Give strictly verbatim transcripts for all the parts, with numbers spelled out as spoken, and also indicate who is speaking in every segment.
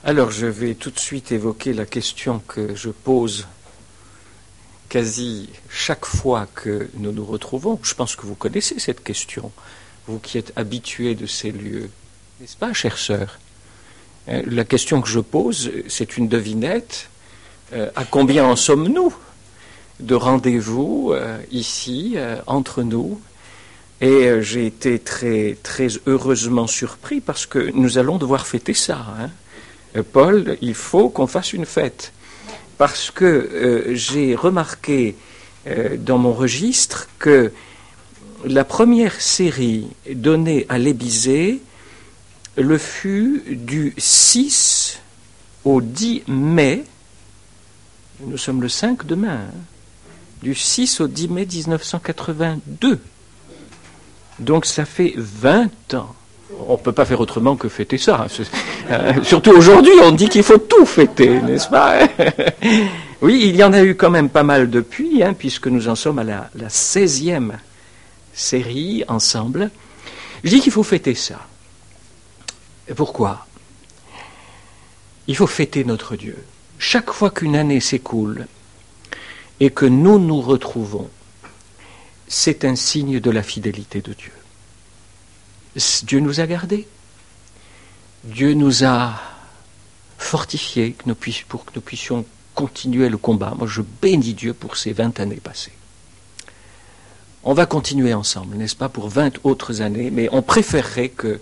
Speaker 1: Alors, je vais tout de suite évoquer la question que je pose quasi chaque fois que nous nous retrouvons. Je pense que vous connaissez cette question, vous qui êtes habitués de ces lieux, n'est-ce pas, chère sœur? La question que je pose, c'est une devinette. Euh, à combien en sommes-nous de rendez-vous euh, ici, euh, entre nous? Et euh, j'ai été très, très heureusement surpris parce que nous allons devoir fêter ça, hein. Paul, il faut qu'on fasse une fête, parce que euh, j'ai remarqué euh, dans mon registre que la première série donnée à l'Ébysée le fut du six au dix mai, nous sommes le cinq demain, hein, du six au dix mai mille neuf cent quatre-vingt-deux, donc ça fait vingt ans. On ne peut pas faire autrement que fêter ça. Euh, surtout aujourd'hui, on dit qu'il faut tout fêter, n'est-ce pas? Oui, il y en a eu quand même pas mal depuis, hein, puisque nous en sommes à la, la seizième série ensemble. Je dis qu'il faut fêter ça. Et pourquoi? Il faut fêter notre Dieu. Chaque fois qu'une année s'écoule et que nous nous retrouvons, c'est un signe de la fidélité de Dieu. Dieu nous a gardés. Dieu nous a fortifiés que nous puissions, pour que nous puissions continuer le combat. Moi, je bénis Dieu pour ces vingt années passées. On va continuer ensemble, n'est-ce pas, pour vingt autres années, mais on préférerait que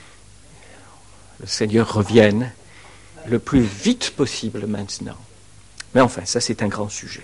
Speaker 1: le Seigneur revienne le plus vite possible maintenant. Mais enfin, ça c'est un grand sujet.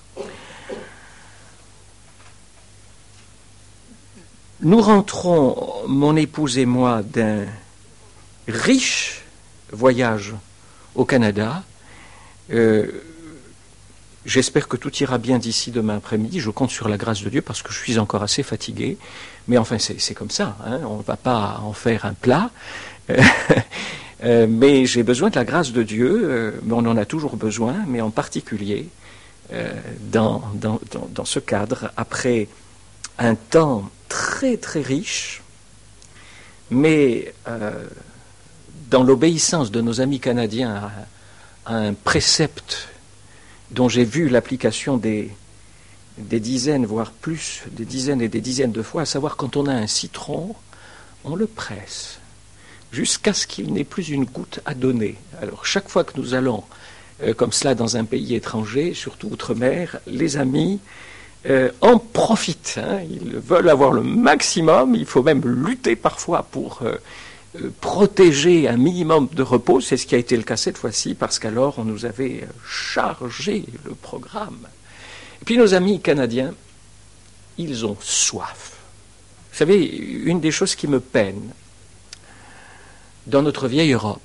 Speaker 1: Nous rentrons, mon épouse et moi, d'un riche voyage au Canada. Euh, j'espère que tout ira bien d'ici demain après-midi. Je compte sur la grâce de Dieu parce que je suis encore assez fatigué. Mais enfin, c'est, c'est comme ça, hein. On ne va pas en faire un plat. euh, mais j'ai besoin de la grâce de Dieu. Euh, mais on en a toujours besoin, mais en particulier euh, dans, dans, dans, dans ce cadre, après un temps très très riche, mais euh, dans l'obéissance de nos amis canadiens à, à un précepte dont j'ai vu l'application des, des dizaines, voire plus, des dizaines et des dizaines de fois, à savoir quand on a un citron, on le presse jusqu'à ce qu'il n'ait plus une goutte à donner. Alors chaque fois que nous allons euh, comme cela dans un pays étranger, surtout outre-mer, les amis Euh, en profitent, hein. Ils veulent avoir le maximum, il faut même lutter parfois pour euh, euh, protéger un minimum de repos, c'est ce qui a été le cas cette fois-ci, parce qu'alors on nous avait chargé le programme. Et puis nos amis canadiens, ils ont soif. Vous savez, une des choses qui me peine dans notre vieille Europe,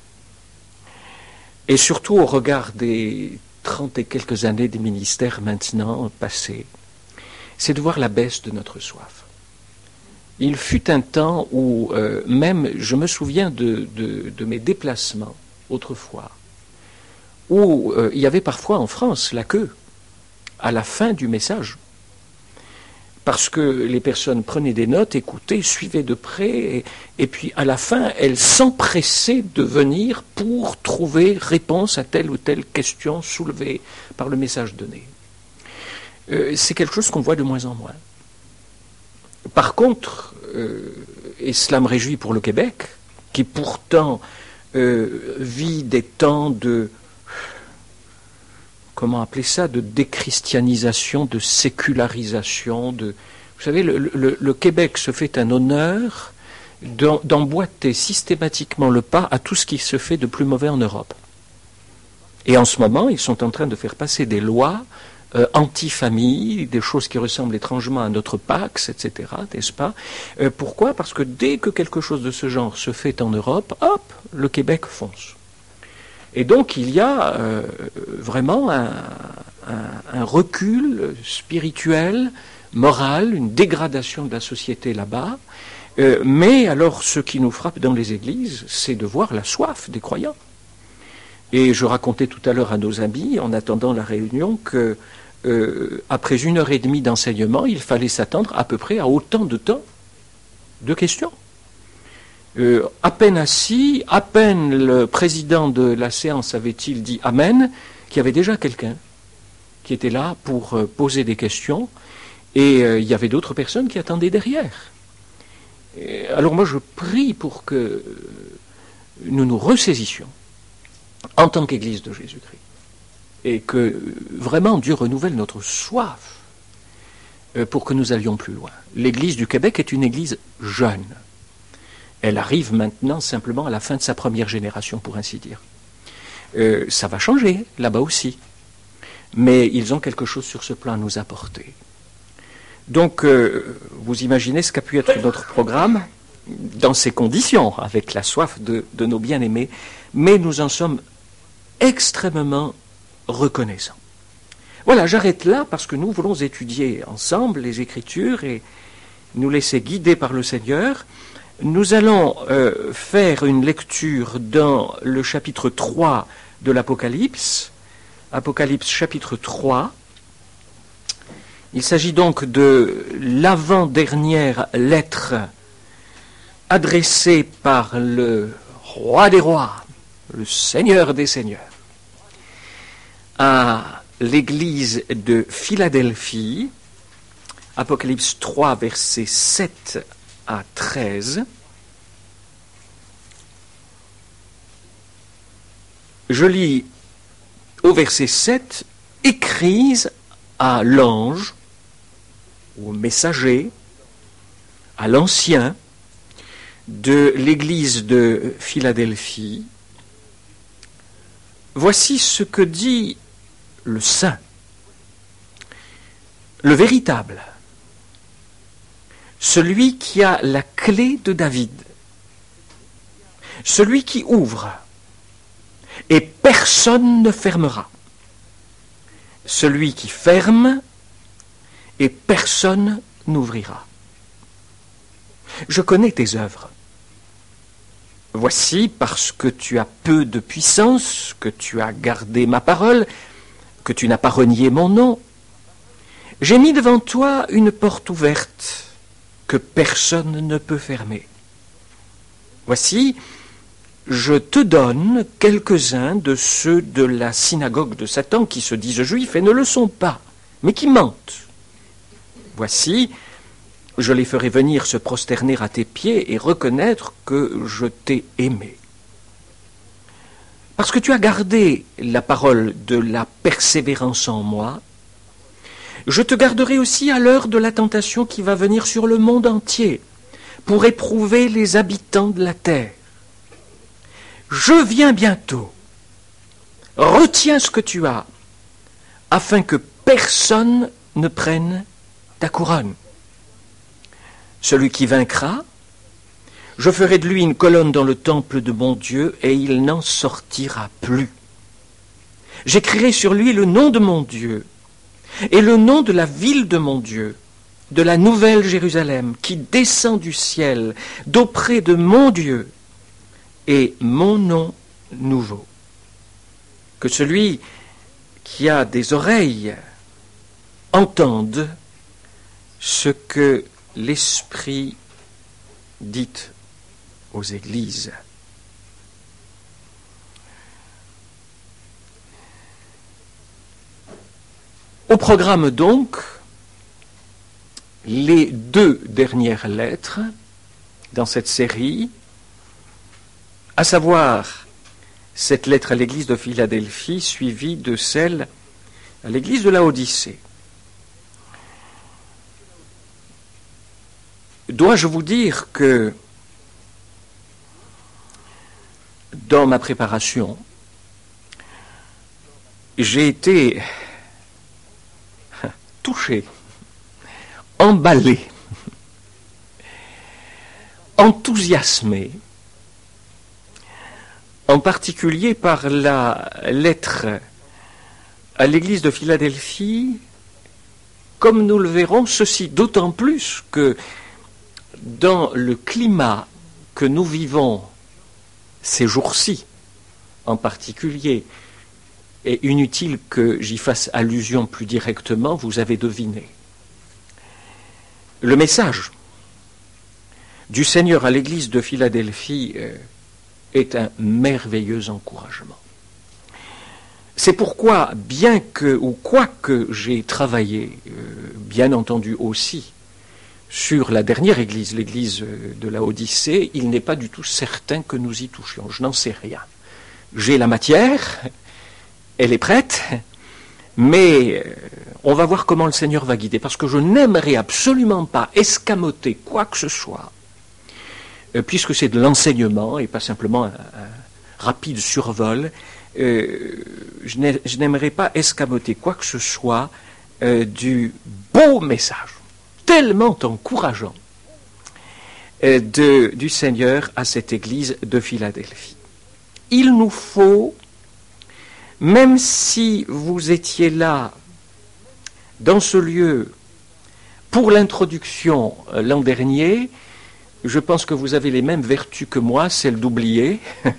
Speaker 1: et surtout au regard des trente et quelques années des ministères maintenant passés, c'est de voir la baisse de notre soif. Il fut un temps où, euh, même, je me souviens de, de, de mes déplacements, autrefois, où euh, il y avait parfois en France la queue, à la fin du message, parce que les personnes prenaient des notes, écoutaient, suivaient de près, et, et puis à la fin, elles s'empressaient de venir pour trouver réponse à telle ou telle question soulevée par le message donné. Euh, c'est quelque chose qu'on voit de moins en moins. Par contre, euh, et cela me réjouit pour le Québec, qui pourtant euh, vit des temps de... comment appeler ça, de déchristianisation, de sécularisation. De... Vous savez, le, le, le Québec se fait un honneur d'emboîter systématiquement le pas à tout ce qui se fait de plus mauvais en Europe. Et en ce moment, ils sont en train de faire passer des lois euh, anti-famille, des choses qui ressemblent étrangement à notre Pax, et cetera, n'est-ce pas? euh, Pourquoi? Parce que dès que quelque chose de ce genre se fait en Europe, hop, le Québec fonce. Et donc il y a euh, vraiment un, un, un recul spirituel, moral, une dégradation de la société là-bas. Euh, mais alors ce qui nous frappe dans les églises, c'est de voir la soif des croyants. Et je racontais tout à l'heure à nos amis, en attendant la réunion, que euh, après une heure et demie d'enseignement, il fallait s'attendre à peu près à autant de temps de questions. Euh, à peine assis, à peine le président de la séance avait-il dit Amen, qu'il y avait déjà quelqu'un qui était là pour euh, poser des questions, et euh, il y avait d'autres personnes qui attendaient derrière. Et alors moi je prie pour que nous nous ressaisissions en tant qu'Église de Jésus-Christ, et que vraiment Dieu renouvelle notre soif euh, pour que nous allions plus loin. L'Église du Québec est une Église jeune. Elle arrive maintenant simplement à la fin de sa première génération, pour ainsi dire. Euh, ça va changer là-bas aussi. Mais ils ont quelque chose sur ce plan à nous apporter. Donc, euh, vous imaginez ce qu'a pu être notre programme dans ces conditions, avec la soif de, de nos bien-aimés, mais nous en sommes extrêmement reconnaissants. Voilà, j'arrête là parce que nous voulons étudier ensemble les Écritures et nous laisser guider par le Seigneur. Nous allons euh, faire une lecture dans le chapitre trois de l'Apocalypse, Apocalypse chapitre trois. Il s'agit donc de l'avant-dernière lettre adressée par le roi des rois, le Seigneur des seigneurs, à l'église de Philadelphie, Apocalypse trois, versets sept à treize. Je lis au verset sept, écrise à l'ange, au messager, à l'ancien de l'église de Philadelphie. Voici ce que dit le saint, le véritable, celui qui a la clé de David, celui qui ouvre, et personne ne fermera. Celui qui ferme, et personne n'ouvrira. Je connais tes œuvres. Voici, parce que tu as peu de puissance, que tu as gardé ma parole, que tu n'as pas renié mon nom, j'ai mis devant toi une porte ouverte que personne ne peut fermer. Voici, je te donne quelques-uns de ceux de la synagogue de Satan qui se disent juifs et ne le sont pas, mais qui mentent. Voici, je les ferai venir se prosterner à tes pieds et reconnaître que je t'ai aimé. Parce que tu as gardé la parole de la persévérance en moi, je te garderai aussi à l'heure de la tentation qui va venir sur le monde entier pour éprouver les habitants de la terre. Je viens bientôt. Retiens ce que tu as, afin que personne ne prenne ta couronne. Celui qui vaincra, je ferai de lui une colonne dans le temple de mon Dieu, et il n'en sortira plus. J'écrirai sur lui le nom de mon Dieu, et le nom de la ville de mon Dieu, de la nouvelle Jérusalem, qui descend du ciel, d'auprès de mon Dieu, et mon nom nouveau. Que celui qui a des oreilles entende ce que l'Esprit dit aux églises. Au programme donc, les deux dernières lettres dans cette série, à savoir cette lettre à l'église de Philadelphie suivie de celle à l'église de Laodicée. Dois-je vous dire que dans ma préparation, j'ai été touché, emballé, enthousiasmé, en particulier par la lettre à l'église de Philadelphie, comme nous le verrons, ceci d'autant plus que dans le climat que nous vivons ces jours-ci, en particulier, et inutile que j'y fasse allusion plus directement, vous avez deviné. Le message du Seigneur à l'Église de Philadelphie euh, est un merveilleux encouragement. C'est pourquoi, bien que, ou quoi que j'ai travaillé, euh, bien entendu aussi, sur la dernière église, l'église de la Odyssée, il n'est pas du tout certain que nous y touchions. Je n'en sais rien. J'ai la matière, elle est prête, mais on va voir comment le Seigneur va guider, parce que je n'aimerais absolument pas escamoter quoi que ce soit, puisque c'est de l'enseignement et pas simplement un, un rapide survol. Euh, je n'aimerais pas escamoter quoi que ce soit euh, du beau message, tellement encourageant, euh, de, du Seigneur à cette église de Philadelphie. Il nous faut, même si vous étiez là, dans ce lieu, pour l'introduction euh, l'an dernier, je pense que vous avez les mêmes vertus que moi, celle d'oublier.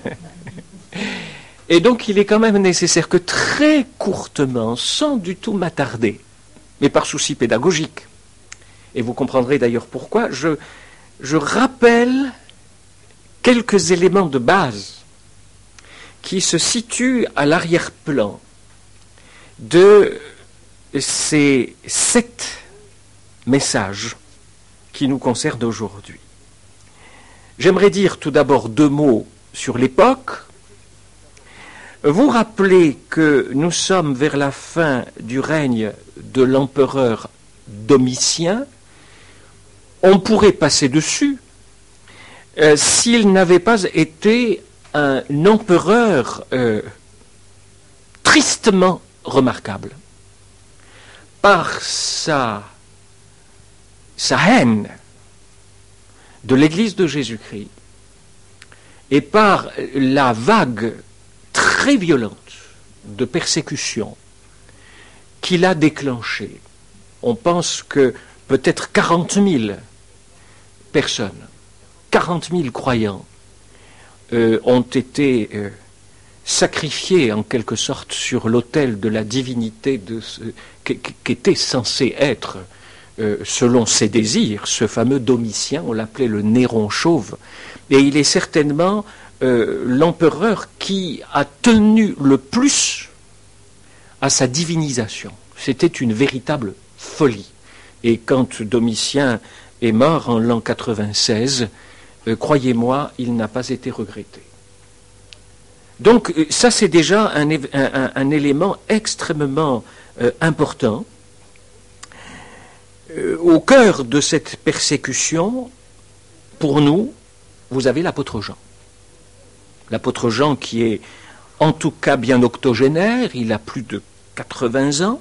Speaker 1: Et donc il est quand même nécessaire que très courtement, sans du tout m'attarder, mais par souci pédagogique, et vous comprendrez d'ailleurs pourquoi, je, je rappelle quelques éléments de base qui se situent à l'arrière-plan de ces sept messages qui nous concernent aujourd'hui. J'aimerais dire tout d'abord deux mots sur l'époque. Vous rappelez que nous sommes vers la fin du règne de l'empereur Domitien. On pourrait passer dessus euh, s'il n'avait pas été un empereur euh, tristement remarquable par sa, sa haine de l'Église de Jésus-Christ et par la vague très violente de persécution qu'il a déclenchée. On pense que peut-être quarante mille personnes, quarante mille croyants euh, ont été euh, sacrifiés en quelque sorte sur l'autel de la divinité de ce, qu'était censé être, euh, selon ses désirs, ce fameux Domitien, on l'appelait le Néron chauve, et il est certainement Euh, l'empereur qui a tenu le plus à sa divinisation. C'était une véritable folie. Et quand Domitien est mort en l'an quatre-vingt-seize, euh, croyez-moi, il n'a pas été regretté. Donc euh, ça c'est déjà un, un, un élément extrêmement euh, important. Euh, au cœur de cette persécution, pour nous, vous avez l'apôtre Jean. L'apôtre Jean qui est en tout cas bien octogénaire, il a plus de quatre-vingts ans,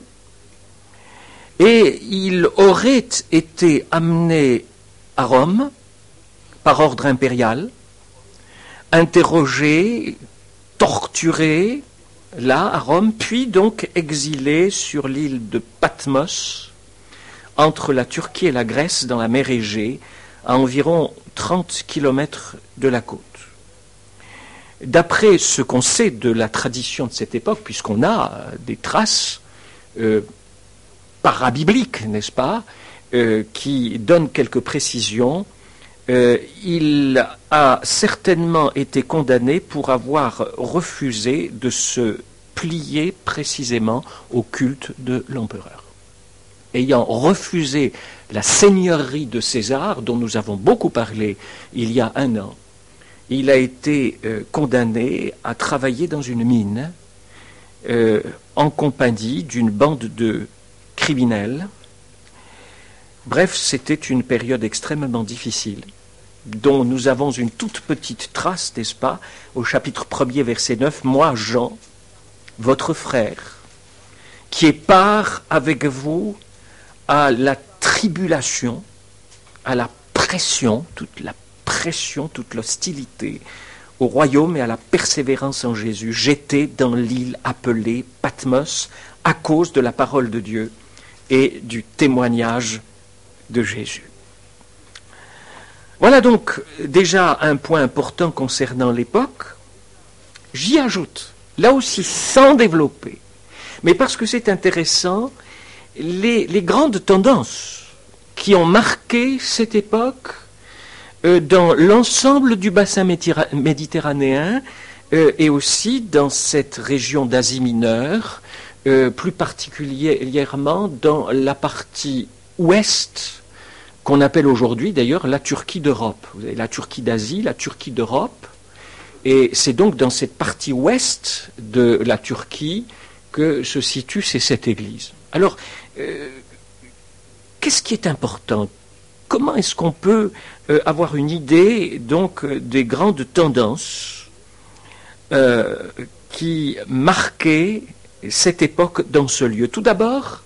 Speaker 1: et il aurait été amené à Rome par ordre impérial, interrogé, torturé, là à Rome, puis donc exilé sur l'île de Patmos, entre la Turquie et la Grèce, dans la mer Égée, à environ trente kilomètres de la côte. D'après ce qu'on sait de la tradition de cette époque, puisqu'on a des traces euh, parabibliques, n'est-ce pas, euh, qui donnent quelques précisions, euh, il a certainement été condamné pour avoir refusé de se plier précisément au culte de l'empereur. Ayant refusé la seigneurie de César, dont nous avons beaucoup parlé il y a un an, il a été euh, condamné à travailler dans une mine euh, en compagnie d'une bande de criminels. Bref, c'était une période extrêmement difficile, dont nous avons une toute petite trace, n'est-ce pas, au chapitre premier, verset neuf, « Moi, Jean, votre frère, qui est part avec vous à la tribulation, à la pression, toute la pression, toute l'hostilité au royaume et à la persévérance en Jésus. J'étais dans l'île appelée Patmos à cause de la parole de Dieu et du témoignage de Jésus. » Voilà donc déjà un point important concernant l'époque. J'y ajoute, là aussi sans développer, mais parce que c'est intéressant, les, les grandes tendances qui ont marqué cette époque euh, dans l'ensemble du bassin méditerranéen euh, et aussi dans cette région d'Asie mineure, euh, plus particulièrement dans la partie ouest, qu'on appelle aujourd'hui d'ailleurs la Turquie d'Europe. Vous avez la Turquie d'Asie, la Turquie d'Europe, et c'est donc dans cette partie ouest de la Turquie que se situe cette église. Alors, euh, qu'est-ce qui est important? Comment est-ce qu'on peut euh, avoir une idée donc des grandes tendances euh, qui marquaient cette époque dans ce lieu? Tout d'abord,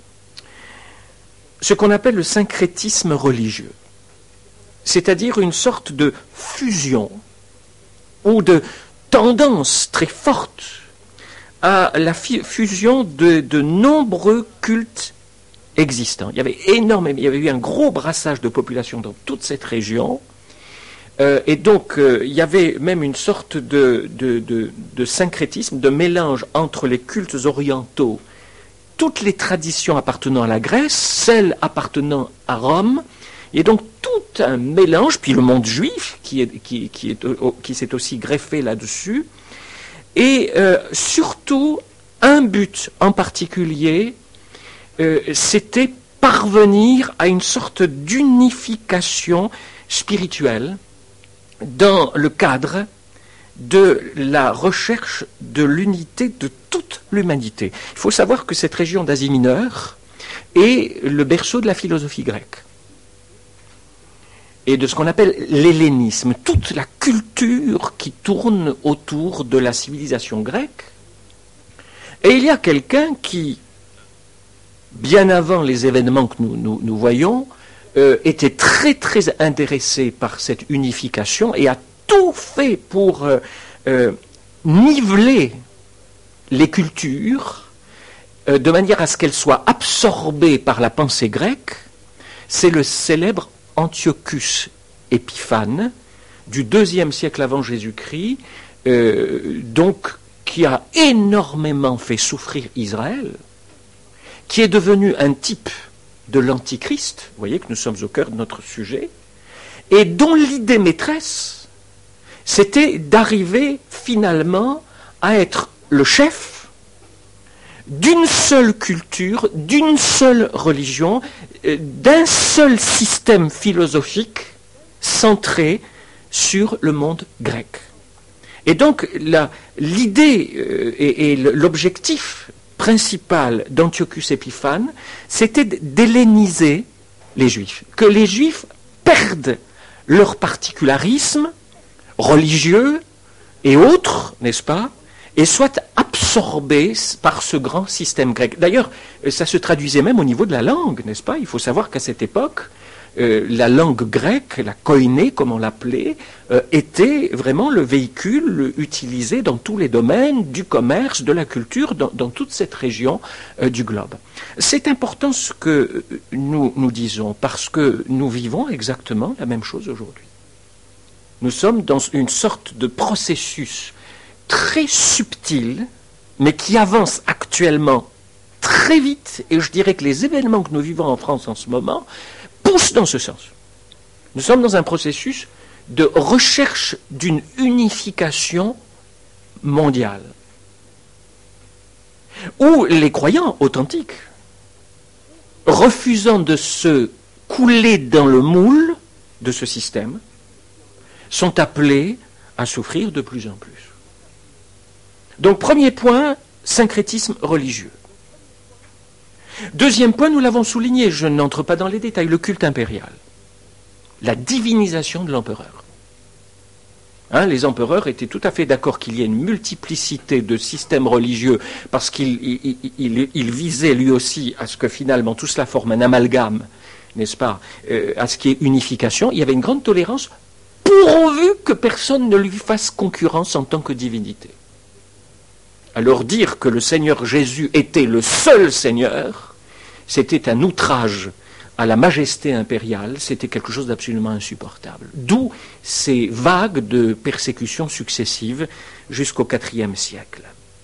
Speaker 1: ce qu'on appelle le syncrétisme religieux, c'est-à-dire une sorte de fusion ou de tendance très forte à la fusion de, de nombreux cultes existants. Il y avait énormément, il y avait eu un gros brassage de population dans toute cette région, euh, et donc euh, il y avait même une sorte de, de, de, de syncrétisme, de mélange entre les cultes orientaux, toutes les traditions appartenant à la Grèce, celles appartenant à Rome, et donc tout un mélange, puis le monde juif qui, est, qui, qui, est, qui s'est aussi greffé là-dessus, et euh, surtout un but en particulier, euh, c'était parvenir à une sorte d'unification spirituelle dans le cadre de la recherche de l'unité de toute l'humanité. Il faut savoir que cette région d'Asie mineure est le berceau de la philosophie grecque et de ce qu'on appelle l'hellénisme, toute la culture qui tourne autour de la civilisation grecque. Et il y a quelqu'un qui, bien avant les événements que nous, nous, nous voyons, euh, était très très intéressé par cette unification et a tout fait pour euh, euh, niveler les cultures euh, de manière à ce qu'elles soient absorbées par la pensée grecque. C'est le célèbre Antiochus Épiphane du deuxième siècle avant Jésus-Christ, euh, donc qui a énormément fait souffrir Israël, qui est devenu un type de l'Antichrist, vous voyez que nous sommes au cœur de notre sujet, et dont l'idée maîtresse, c'était d'arriver finalement à être le chef d'une seule culture, d'une seule religion, d'un seul système philosophique centré sur le monde grec. Et donc la, l'idée euh, et, et l'objectif principal d'Antiochus Épiphane, c'était d'helléniser les Juifs, que les Juifs perdent leur particularisme religieux et autres, n'est-ce pas, et soient absorbés par ce grand système grec. D'ailleurs, ça se traduisait même au niveau de la langue, n'est-ce pas? Il faut savoir qu'à cette époque, euh, la langue grecque, la koiné, comme on l'appelait, euh, était vraiment le véhicule utilisé dans tous les domaines du commerce, de la culture, dans, dans toute cette région euh, du globe. C'est important ce que nous, nous disons, parce que nous vivons exactement la même chose aujourd'hui. Nous sommes dans une sorte de processus très subtil, mais qui avance actuellement très vite, et je dirais que les événements que nous vivons en France en ce moment poussent dans ce sens. Nous sommes dans un processus de recherche d'une unification mondiale, où les croyants authentiques, refusant de se couler dans le moule de ce système, sont appelés à souffrir de plus en plus. Donc, premier point, syncrétisme religieux. Deuxième point, nous l'avons souligné, je n'entre pas dans les détails, le culte impérial. La divinisation de l'empereur. Hein, les empereurs étaient tout à fait d'accord qu'il y ait une multiplicité de systèmes religieux parce qu'il il, il, il visait lui aussi à ce que finalement tout cela forme un amalgame, n'est-ce pas, euh, à ce qui est unification. Il y avait une grande tolérance pourvu que personne ne lui fasse concurrence en tant que divinité. Alors dire que le Seigneur Jésus était le seul Seigneur, c'était un outrage à la majesté impériale, c'était quelque chose d'absolument insupportable. D'où ces vagues de persécutions successives jusqu'au quatrième siècle.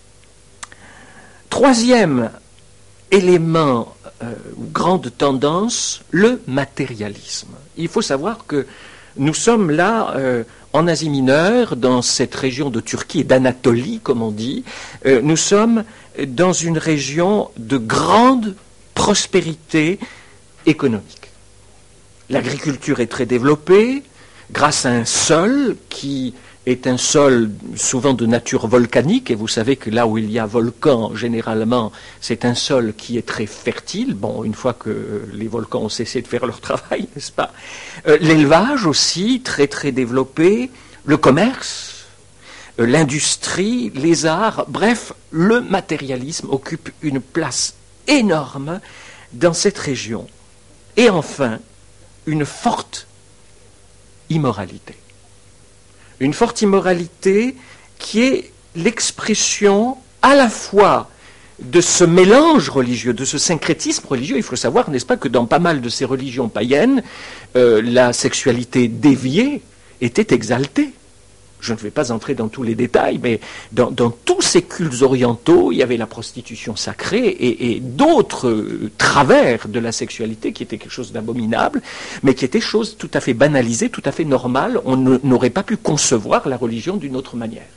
Speaker 1: Troisième élément, euh, grande tendance, le matérialisme. Il faut savoir que Nous sommes là euh, en Asie mineure, dans cette région de Turquie et d'Anatolie, comme on dit. Euh, nous sommes dans une région de grande prospérité économique. L'agriculture est très développée, grâce à un sol qui est un sol souvent de nature volcanique, et vous savez que là où il y a volcan, généralement, c'est un sol qui est très fertile, bon, une fois que les volcans ont cessé de faire leur travail, n'est-ce pas? Euh, l'élevage aussi, très très développé, le commerce, euh, l'industrie, les arts, bref, le matérialisme occupe une place énorme dans cette région. Et enfin, une forte immoralité. Une forte immoralité qui est l'expression à la fois de ce mélange religieux, de ce syncrétisme religieux. Il faut savoir, n'est-ce pas, que dans pas mal de ces religions païennes, euh, la sexualité déviée était exaltée. Je ne vais pas entrer dans tous les détails, mais dans, dans tous ces cultes orientaux, il y avait la prostitution sacrée et, et d'autres euh, travers de la sexualité qui étaient quelque chose d'abominable, mais qui étaient choses tout à fait banalisées, tout à fait normales. On n'aurait pas pu concevoir la religion d'une autre manière.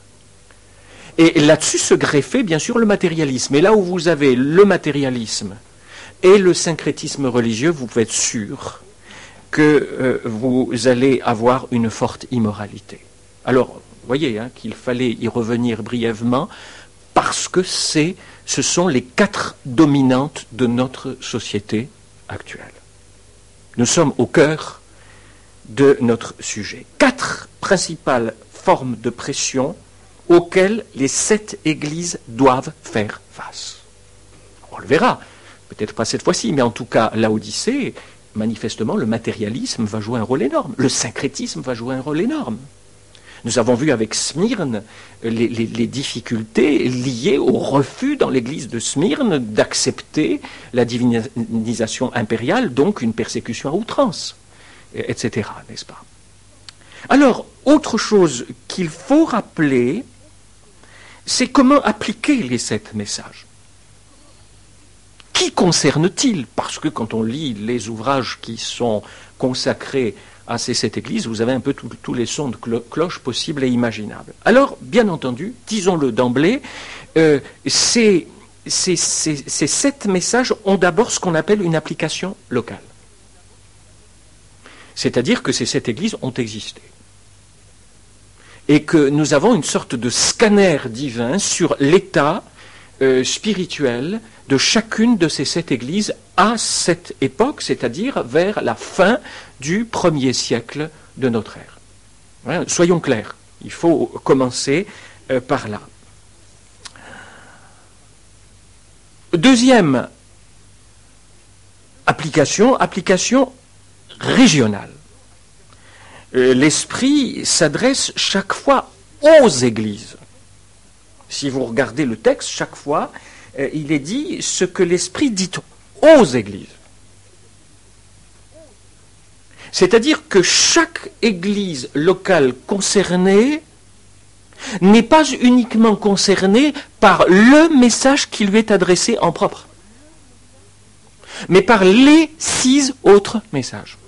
Speaker 1: Et là-dessus se greffait bien sûr le matérialisme. Et là où vous avez le matérialisme et le syncrétisme religieux, vous pouvez être sûr que euh, vous allez avoir une forte immoralité. Alors, vous voyez hein, qu'il fallait y revenir brièvement parce que c'est, ce sont les quatre dominantes de notre société actuelle. Nous sommes au cœur de notre sujet. Quatre principales formes de pression auxquelles les sept églises doivent faire face. On le verra, peut-être pas cette fois-ci, mais en tout cas, Laodicée, manifestement, le matérialisme va jouer un rôle énorme. Le syncrétisme va jouer un rôle énorme. Nous avons vu avec Smyrne les, les, les difficultés liées au refus dans l'église de Smyrne d'accepter la divinisation impériale, donc une persécution à outrance, et cetera, n'est-ce pas? Alors, autre chose qu'il faut rappeler, c'est comment appliquer les sept messages. Qui concerne-t-il? Parce que quand on lit les ouvrages qui sont consacrés à ces sept églises, vous avez un peu tous les sons de cloche possibles et imaginables. Alors, bien entendu, disons-le d'emblée, euh, ces, ces, ces, ces sept messages ont d'abord ce qu'on appelle une application locale. C'est-à-dire que ces sept églises ont existé. Et que nous avons une sorte de scanner divin sur l'état euh, spirituel de chacune de ces sept églises à cette époque, c'est-à-dire vers la fin du premier siècle de notre ère. Voilà, soyons clairs, il faut commencer euh, par là. Deuxième application, application régionale. Euh, l'Esprit s'adresse chaque fois aux églises. Si vous regardez le texte, chaque fois, euh, il est dit ce que l'Esprit dit aux églises. C'est-à-dire que chaque église locale concernée n'est pas uniquement concernée par le message qui lui est adressé en propre, mais par les six autres messages.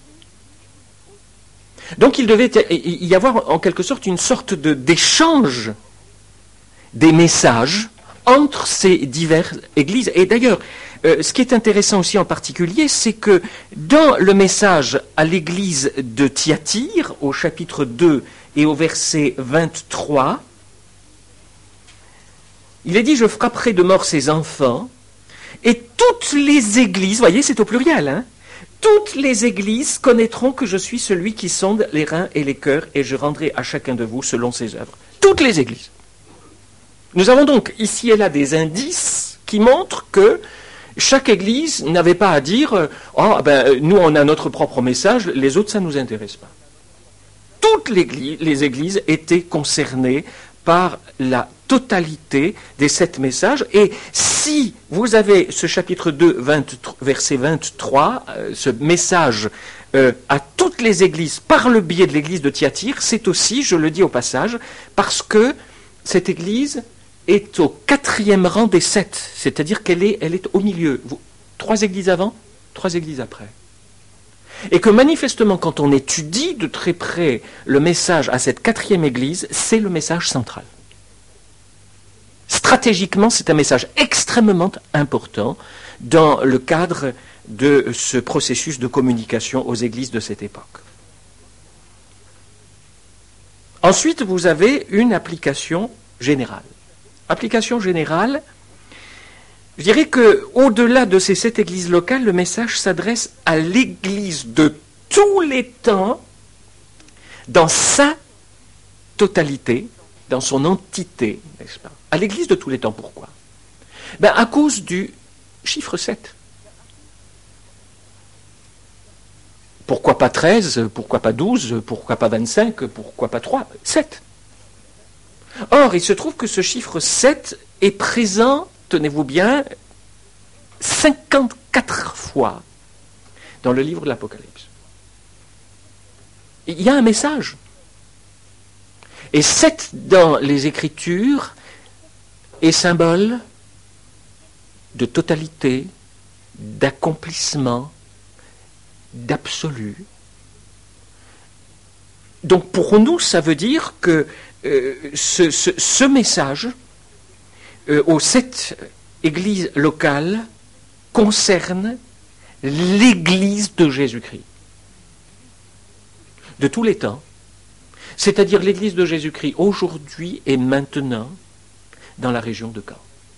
Speaker 1: Donc il devait y avoir en quelque sorte une sorte de, d'échange des messages entre ces diverses églises. Et d'ailleurs, euh, ce qui est intéressant aussi en particulier, c'est que dans le message à l'église de Thyatire, au chapitre deux et au verset vingt-trois, il est dit « Je frapperai de mort ces enfants, et toutes les églises, vous voyez, c'est au pluriel, hein, toutes les églises connaîtront que je suis celui qui sonde les reins et les cœurs, et je rendrai à chacun de vous selon ses œuvres. » Toutes les églises. Nous avons donc ici et là des indices qui montrent que chaque église n'avait pas à dire « Oh, ben, nous on a notre propre message, les autres ça ne nous intéresse pas. » Toutes les, les églises étaient concernées par la totalité des sept messages. Et si vous avez ce chapitre deux, vingt, verset vingt-trois, euh, ce message euh, à toutes les églises par le biais de l'église de Thyatire, c'est aussi, je le dis au passage, parce que cette église est au quatrième rang des sept, c'est-à-dire qu'elle est, elle est au milieu. Vous, trois églises avant, trois églises après. Et que manifestement, quand on étudie de très près le message à cette quatrième Église, c'est le message central. Stratégiquement, c'est un message extrêmement important dans le cadre de ce processus de communication aux églises de cette époque. Ensuite, vous avez une application générale. Application générale, je dirais qu'au-delà de ces sept églises locales, le message s'adresse à l'église de tous les temps, dans sa totalité, dans son entité, n'est-ce pas? À l'église de tous les temps, pourquoi? Ben, à cause du chiffre sept. Pourquoi pas treize? Pourquoi pas douze? Pourquoi pas vingt-cinq? Pourquoi pas trois? sept. Or, il se trouve que ce chiffre sept est présent, tenez-vous bien, cinquante-quatre fois dans le livre de l'Apocalypse. Il y a un message. Et sept dans les Écritures est symbole de totalité, d'accomplissement, d'absolu. Donc pour nous, ça veut dire que euh, ce, ce, ce message euh, aux sept églises locales concerne l'Église de Jésus-Christ, de tous les temps, c'est-à-dire l'Église de Jésus-Christ aujourd'hui et maintenant dans la région de Caen.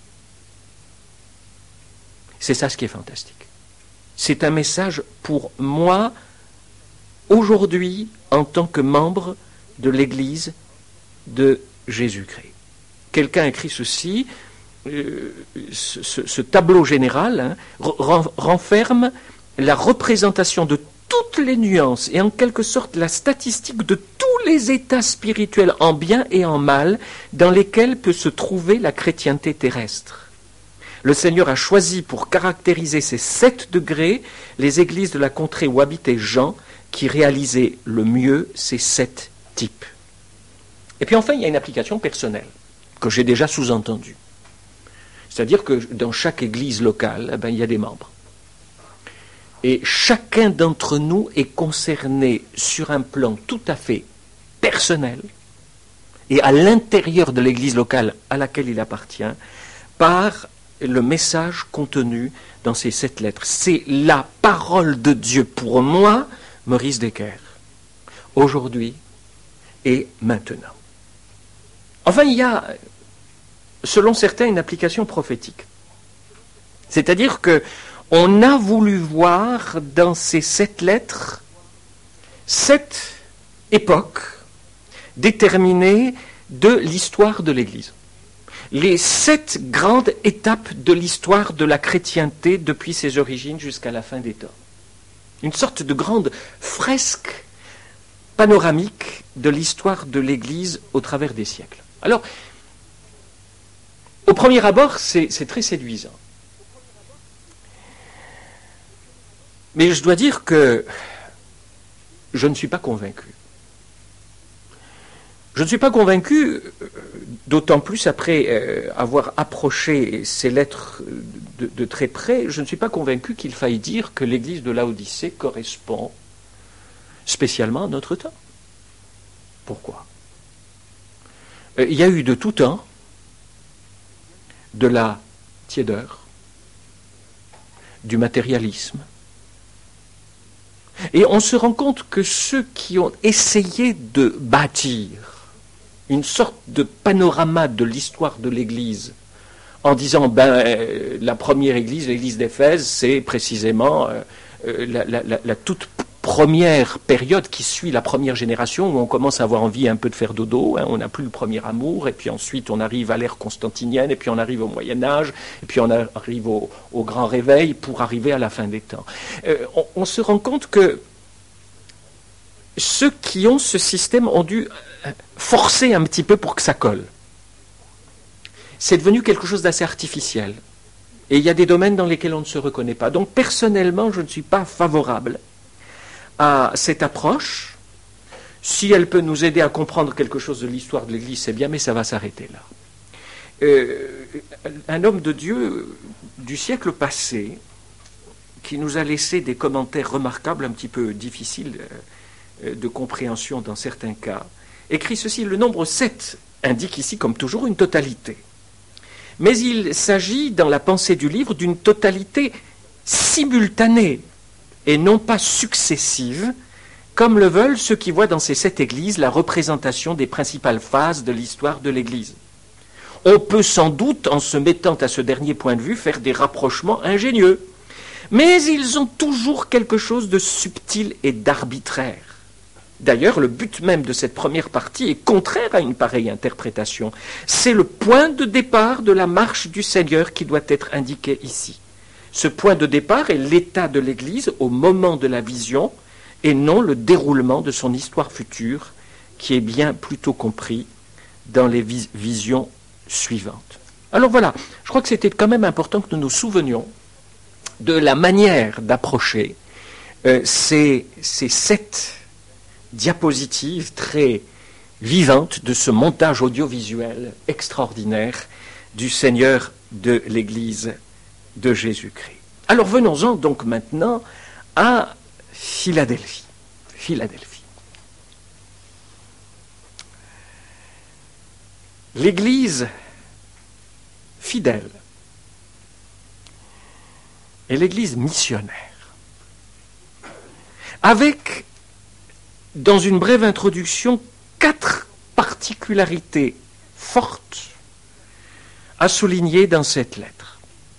Speaker 1: C'est ça ce qui est fantastique. C'est un message pour moi, aujourd'hui, en tant que membre de l'Église de Jésus-Christ. Quelqu'un écrit ceci, euh, ce, ce, ce tableau général hein, ren, renferme la représentation de toutes les nuances et en quelque sorte la statistique de tous les états spirituels en bien et en mal dans lesquels peut se trouver la chrétienté terrestre. Le Seigneur a choisi pour caractériser ces sept degrés les églises de la contrée où habitait Jean qui réalisaient le mieux ces sept types. Et puis enfin, il y a une application personnelle que j'ai déjà sous-entendue. C'est-à-dire que dans chaque église locale, eh ben, il y a des membres. Et chacun d'entre nous est concerné sur un plan tout à fait personnel et à l'intérieur de l'église locale à laquelle il appartient par le message contenu dans ces sept lettres. C'est la parole de Dieu pour moi, Maurice Decker, aujourd'hui et maintenant. Enfin, il y a, selon certains, une application prophétique. C'est-à-dire que on a voulu voir dans ces sept lettres sept époques déterminées de l'histoire de l'Église. Les sept grandes étapes de l'histoire de la chrétienté depuis ses origines jusqu'à la fin des temps. Une sorte de grande fresque panoramique de l'histoire de l'Église au travers des siècles. Alors, au premier abord, c'est, c'est très séduisant. Mais je dois dire que je ne suis pas convaincu. Je ne suis pas convaincu, d'autant plus après euh, avoir approché ces lettres de, de très près, je ne suis pas convaincu qu'il faille dire que l'église de Laodicée correspond spécialement à notre temps. Pourquoi ? euh, Il y a eu de tout temps de la tiédeur, du matérialisme, et on se rend compte que ceux qui ont essayé de bâtir une sorte de panorama de l'histoire de l'Église, en disant, ben, euh, la première Église, l'Église d'Éphèse, c'est précisément euh, la, la, la, la toute première période qui suit la première génération, où on commence à avoir envie un peu de faire dodo, hein, on n'a plus le premier amour, et puis ensuite on arrive à l'ère constantinienne, et puis on arrive au Moyen-Âge, et puis on arrive au, au grand réveil, pour arriver à la fin des temps. Euh, on, on se rend compte que ceux qui ont ce système ont dû forcer un petit peu pour que ça colle. C'est devenu quelque chose d'assez artificiel. Et il y a des domaines dans lesquels on ne se reconnaît pas. Donc personnellement, je ne suis pas favorable à cette approche. Si elle peut nous aider à comprendre quelque chose de l'histoire de l'Église, c'est bien, mais ça va s'arrêter là. Euh, un homme de Dieu du siècle passé, qui nous a laissé des commentaires remarquables, un petit peu difficiles euh, de compréhension dans certains cas, écrit ceci: le nombre sept indique ici, comme toujours, une totalité. Mais il s'agit, dans la pensée du livre, d'une totalité simultanée et non pas successive, comme le veulent ceux qui voient dans ces sept églises la représentation des principales phases de l'histoire de l'Église. On peut sans doute, en se mettant à ce dernier point de vue, faire des rapprochements ingénieux, mais ils ont toujours quelque chose de subtil et d'arbitraire. D'ailleurs, le but même de cette première partie est contraire à une pareille interprétation. C'est le point de départ de la marche du Seigneur qui doit être indiqué ici. Ce point de départ est l'état de l'Église au moment de la vision, et non le déroulement de son histoire future, qui est bien plutôt compris dans les vis- visions suivantes. Alors voilà, je crois que c'était quand même important que nous nous souvenions de la manière d'approcher euh, ces, ces sept diapositives très vivantes de ce montage audiovisuel extraordinaire du Seigneur de l'Église de Jésus-Christ. Alors venons-en donc maintenant à Philadelphie. Philadelphie. L'Église fidèle et l'Église missionnaire, avec, dans une brève introduction, quatre particularités fortes à souligner dans cette lettre.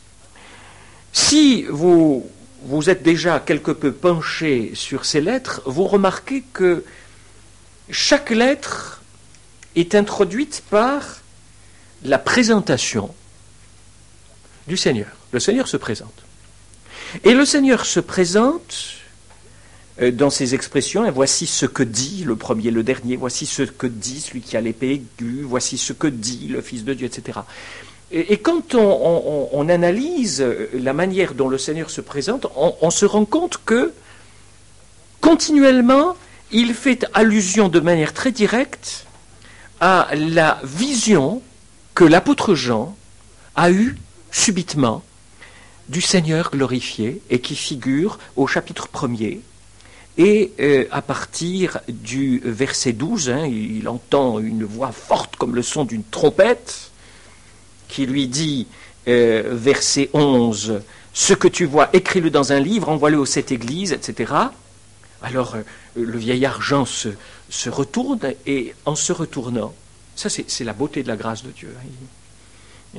Speaker 1: Si vous, vous êtes déjà quelque peu penché sur ces lettres, vous remarquez que chaque lettre est introduite par la présentation du Seigneur. Le Seigneur se présente. Et le Seigneur se présente euh, dans ses expressions, et voici ce que dit le premier, le dernier, voici ce que dit celui qui a l'épée aiguë, voici ce que dit le Fils de Dieu, et cetera. Et, et quand on, on, on analyse la manière dont le Seigneur se présente, on, on se rend compte que, continuellement, il fait allusion de manière très directe à la vision que l'apôtre Jean a eue subitement du Seigneur glorifié et qui figure au chapitre premier. Et euh, à partir du verset douze, hein, il entend une voix forte comme le son d'une trompette qui lui dit, euh, verset onze, « Ce que tu vois, écris-le dans un livre, envoie-le aux sept églises, et cetera » Alors euh, le vieillard Jean se, se retourne et en se retournant, ça c'est, c'est la beauté de la grâce de Dieu. Hein.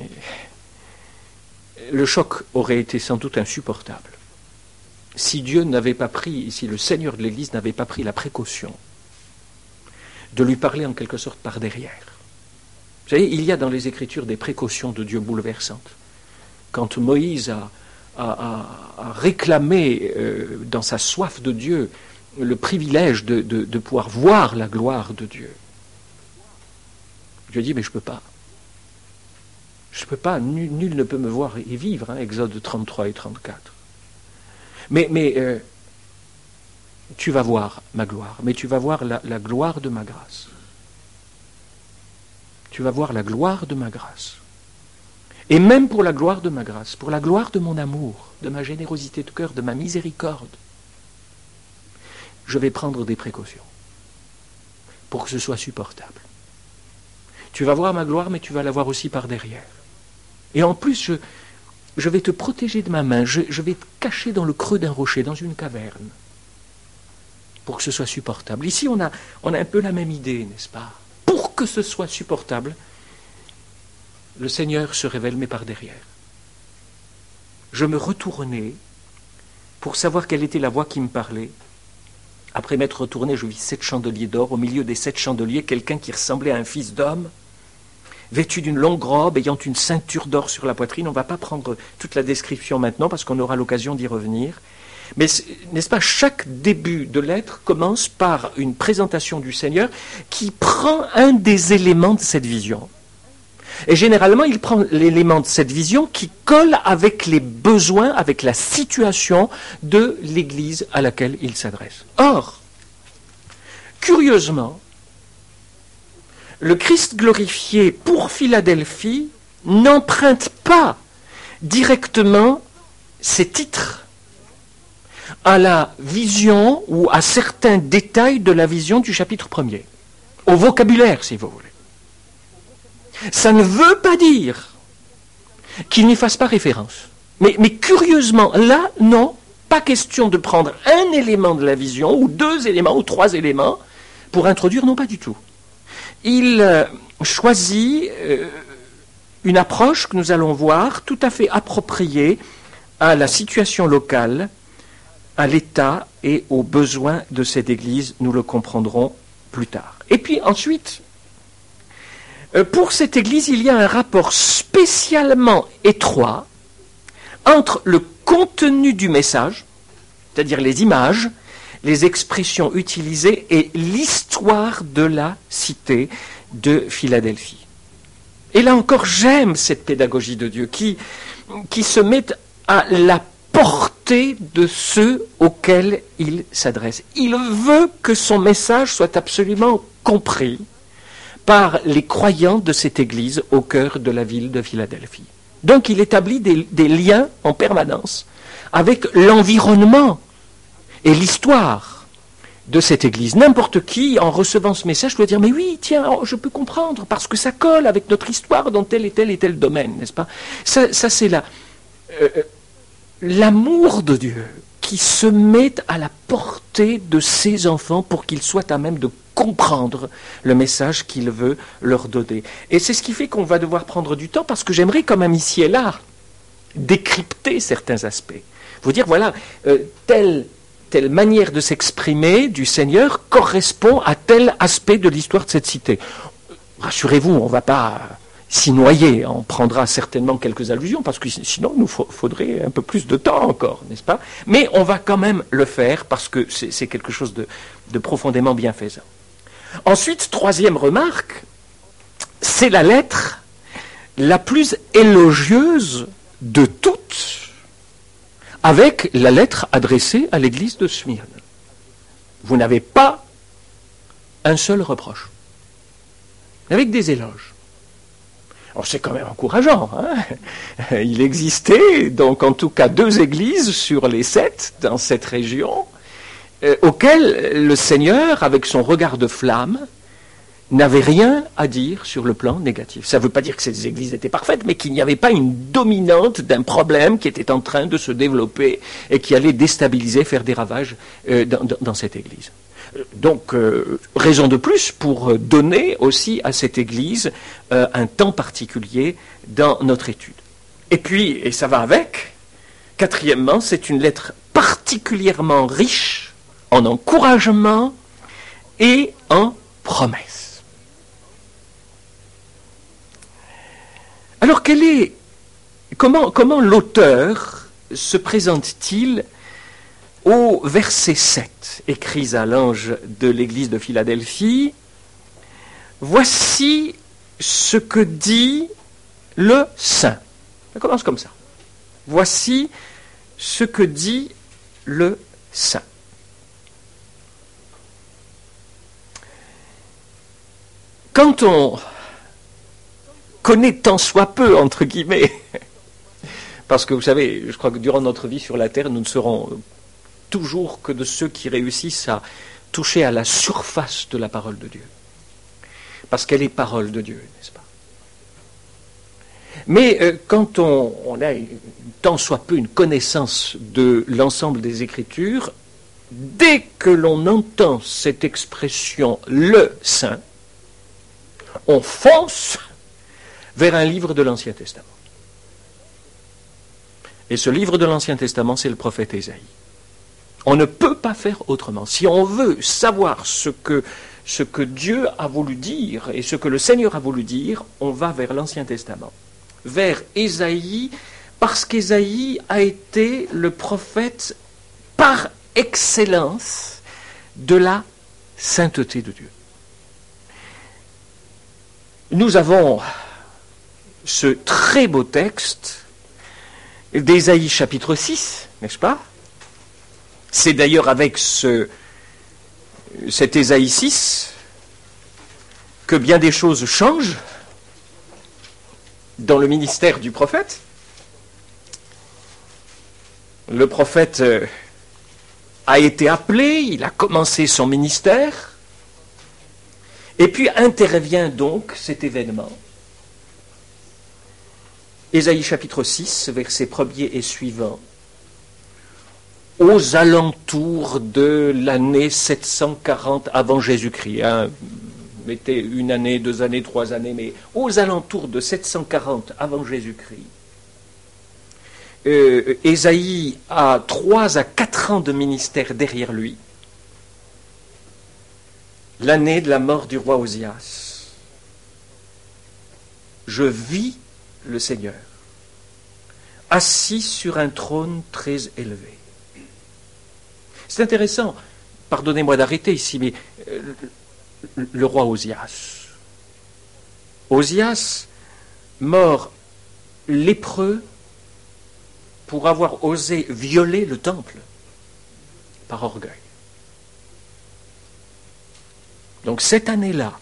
Speaker 1: Le choc aurait été sans doute insupportable si Dieu n'avait pas pris, si le Seigneur de l'Église n'avait pas pris la précaution de lui parler en quelque sorte par derrière. Vous savez, il y a dans les Écritures des précautions de Dieu bouleversantes. Quand Moïse a, a, a, a réclamé euh, dans sa soif de Dieu le privilège de, de, de pouvoir voir la gloire de Dieu, Dieu dit, mais je ne peux pas. Je ne peux pas, nul, nul ne peut me voir et vivre, hein, Exode trente-trois et trente-quatre. Mais, mais euh, tu vas voir ma gloire, mais tu vas voir la, la gloire de ma grâce. Tu vas voir la gloire de ma grâce. Et même pour la gloire de ma grâce, pour la gloire de mon amour, de ma générosité de cœur, de ma miséricorde, je vais prendre des précautions pour que ce soit supportable. Tu vas voir ma gloire, mais tu vas la voir aussi par derrière. Et en plus, je, je vais te protéger de ma main, je, je vais te cacher dans le creux d'un rocher, dans une caverne, pour que ce soit supportable. Ici, on a, on a un peu la même idée, n'est-ce pas? Pour que ce soit supportable, le Seigneur se révèle, mais par derrière. Je me retournais pour savoir quelle était la voix qui me parlait. Après m'être retourné, je vis sept chandeliers d'or. Au milieu des sept chandeliers, quelqu'un qui ressemblait à un fils d'homme, vêtu d'une longue robe, ayant une ceinture d'or sur la poitrine. On ne va pas prendre toute la description maintenant, parce qu'on aura l'occasion d'y revenir. Mais, n'est-ce pas, chaque début de lettre commence par une présentation du Seigneur qui prend un des éléments de cette vision. Et généralement, il prend l'élément de cette vision qui colle avec les besoins, avec la situation de l'Église à laquelle il s'adresse. Or, curieusement, le Christ glorifié pour Philadelphie n'emprunte pas directement ses titres à la vision ou à certains détails de la vision du chapitre premier, au vocabulaire si vous voulez. Ça ne veut pas dire qu'il n'y fasse pas référence. Mais, mais curieusement, là, non, pas question de prendre un élément de la vision, ou deux éléments, ou trois éléments, pour introduire, non pas du tout. Il euh, choisit euh, une approche que nous allons voir tout à fait appropriée à la situation locale, à l'état et aux besoins de cette Église. Nous le comprendrons plus tard. Et puis ensuite, euh, pour cette Église, il y a un rapport spécialement étroit entre le contenu du message, c'est-à-dire les images, les expressions utilisées et l'histoire de la cité de Philadelphie. Et là encore, j'aime cette pédagogie de Dieu qui, qui se met à la portée de ceux auxquels il s'adresse. Il veut que son message soit absolument compris par les croyants de cette Église au cœur de la ville de Philadelphie. Donc il établit des, des liens en permanence avec l'environnement et l'histoire de cette Église. N'importe qui, en recevant ce message, doit dire « Mais oui, tiens, je peux comprendre, parce que ça colle avec notre histoire dans tel et tel et tel domaine, n'est-ce pas ?» Ça, ça c'est la, euh, l'amour de Dieu qui se met à la portée de ses enfants pour qu'ils soient à même de comprendre le message qu'il veut leur donner. Et c'est ce qui fait qu'on va devoir prendre du temps, parce que j'aimerais quand même ici et là décrypter certains aspects. Vous dire, voilà, euh, telle, telle manière de s'exprimer du Seigneur correspond à tel aspect de l'histoire de cette cité. Rassurez-vous, on ne va pas s'y noyer, on prendra certainement quelques allusions, parce que sinon il nous faudrait un peu plus de temps encore, n'est-ce pas? Mais on va quand même le faire, parce que c'est, c'est quelque chose de, de profondément bienfaisant. Ensuite, troisième remarque, c'est la lettre la plus élogieuse de toutes, avec la lettre adressée à l'église de Smyrne. Vous n'avez pas un seul reproche, avec des éloges. Alors c'est quand même encourageant. Hein, il existait donc en tout cas deux églises sur les sept dans cette région, euh, auxquelles le Seigneur, avec son regard de flamme, n'avait rien à dire sur le plan négatif. Ça ne veut pas dire que ces églises étaient parfaites, mais qu'il n'y avait pas une dominante d'un problème qui était en train de se développer et qui allait déstabiliser, faire des ravages euh, dans, dans, dans cette église. Donc, euh, raison de plus pour donner aussi à cette Église euh, un temps particulier dans notre étude. Et puis, et ça va avec, quatrièmement, c'est une lettre particulièrement riche en encouragement et en promesses. Alors, quel est, comment, comment l'auteur se présente-t-il au verset sept, écrit à l'ange de l'église de Philadelphie, « Voici ce que dit le Saint. » Ça commence comme ça. « Voici ce que dit le Saint. » Quand on connaît tant soit peu, entre guillemets, parce que vous savez, je crois que durant notre vie sur la terre, nous ne serons toujours que de ceux qui réussissent à toucher à la surface de la parole de Dieu. Parce qu'elle est parole de Dieu, n'est-ce pas? Mais euh, quand on, on a une, tant soit peu une connaissance de l'ensemble des Écritures, dès que l'on entend cette expression « le Saint », on fonce vers un livre de l'Ancien Testament. Et ce livre de l'Ancien Testament, c'est le prophète Ésaïe. On ne peut pas faire autrement. Si on veut savoir ce que, ce que Dieu a voulu dire et ce que le Seigneur a voulu dire, on va vers l'Ancien Testament, vers Ésaïe, parce qu'Ésaïe a été le prophète par excellence de la sainteté de Dieu. Nous avons ce très beau texte d'Ésaïe chapitre six, n'est-ce pas? C'est d'ailleurs avec ce, cet Ésaïe six que bien des choses changent dans le ministère du prophète. Le prophète a été appelé, il a commencé son ministère, et puis intervient donc cet événement. Ésaïe chapitre six, versets premier et suivants, aux alentours de l'année sept cent quarante avant Jésus-Christ, hein, mettez une année, deux années, trois années, mais aux alentours de sept cent quarante avant Jésus-Christ, euh, Ésaïe a trois à quatre ans de ministère derrière lui, l'année de la mort du roi Osias. Je vis le Seigneur, assis sur un trône très élevé. C'est intéressant, pardonnez-moi d'arrêter ici, mais euh, le roi Osias. Osias, mort lépreux pour avoir osé violer le temple par orgueil. Donc cette année-là,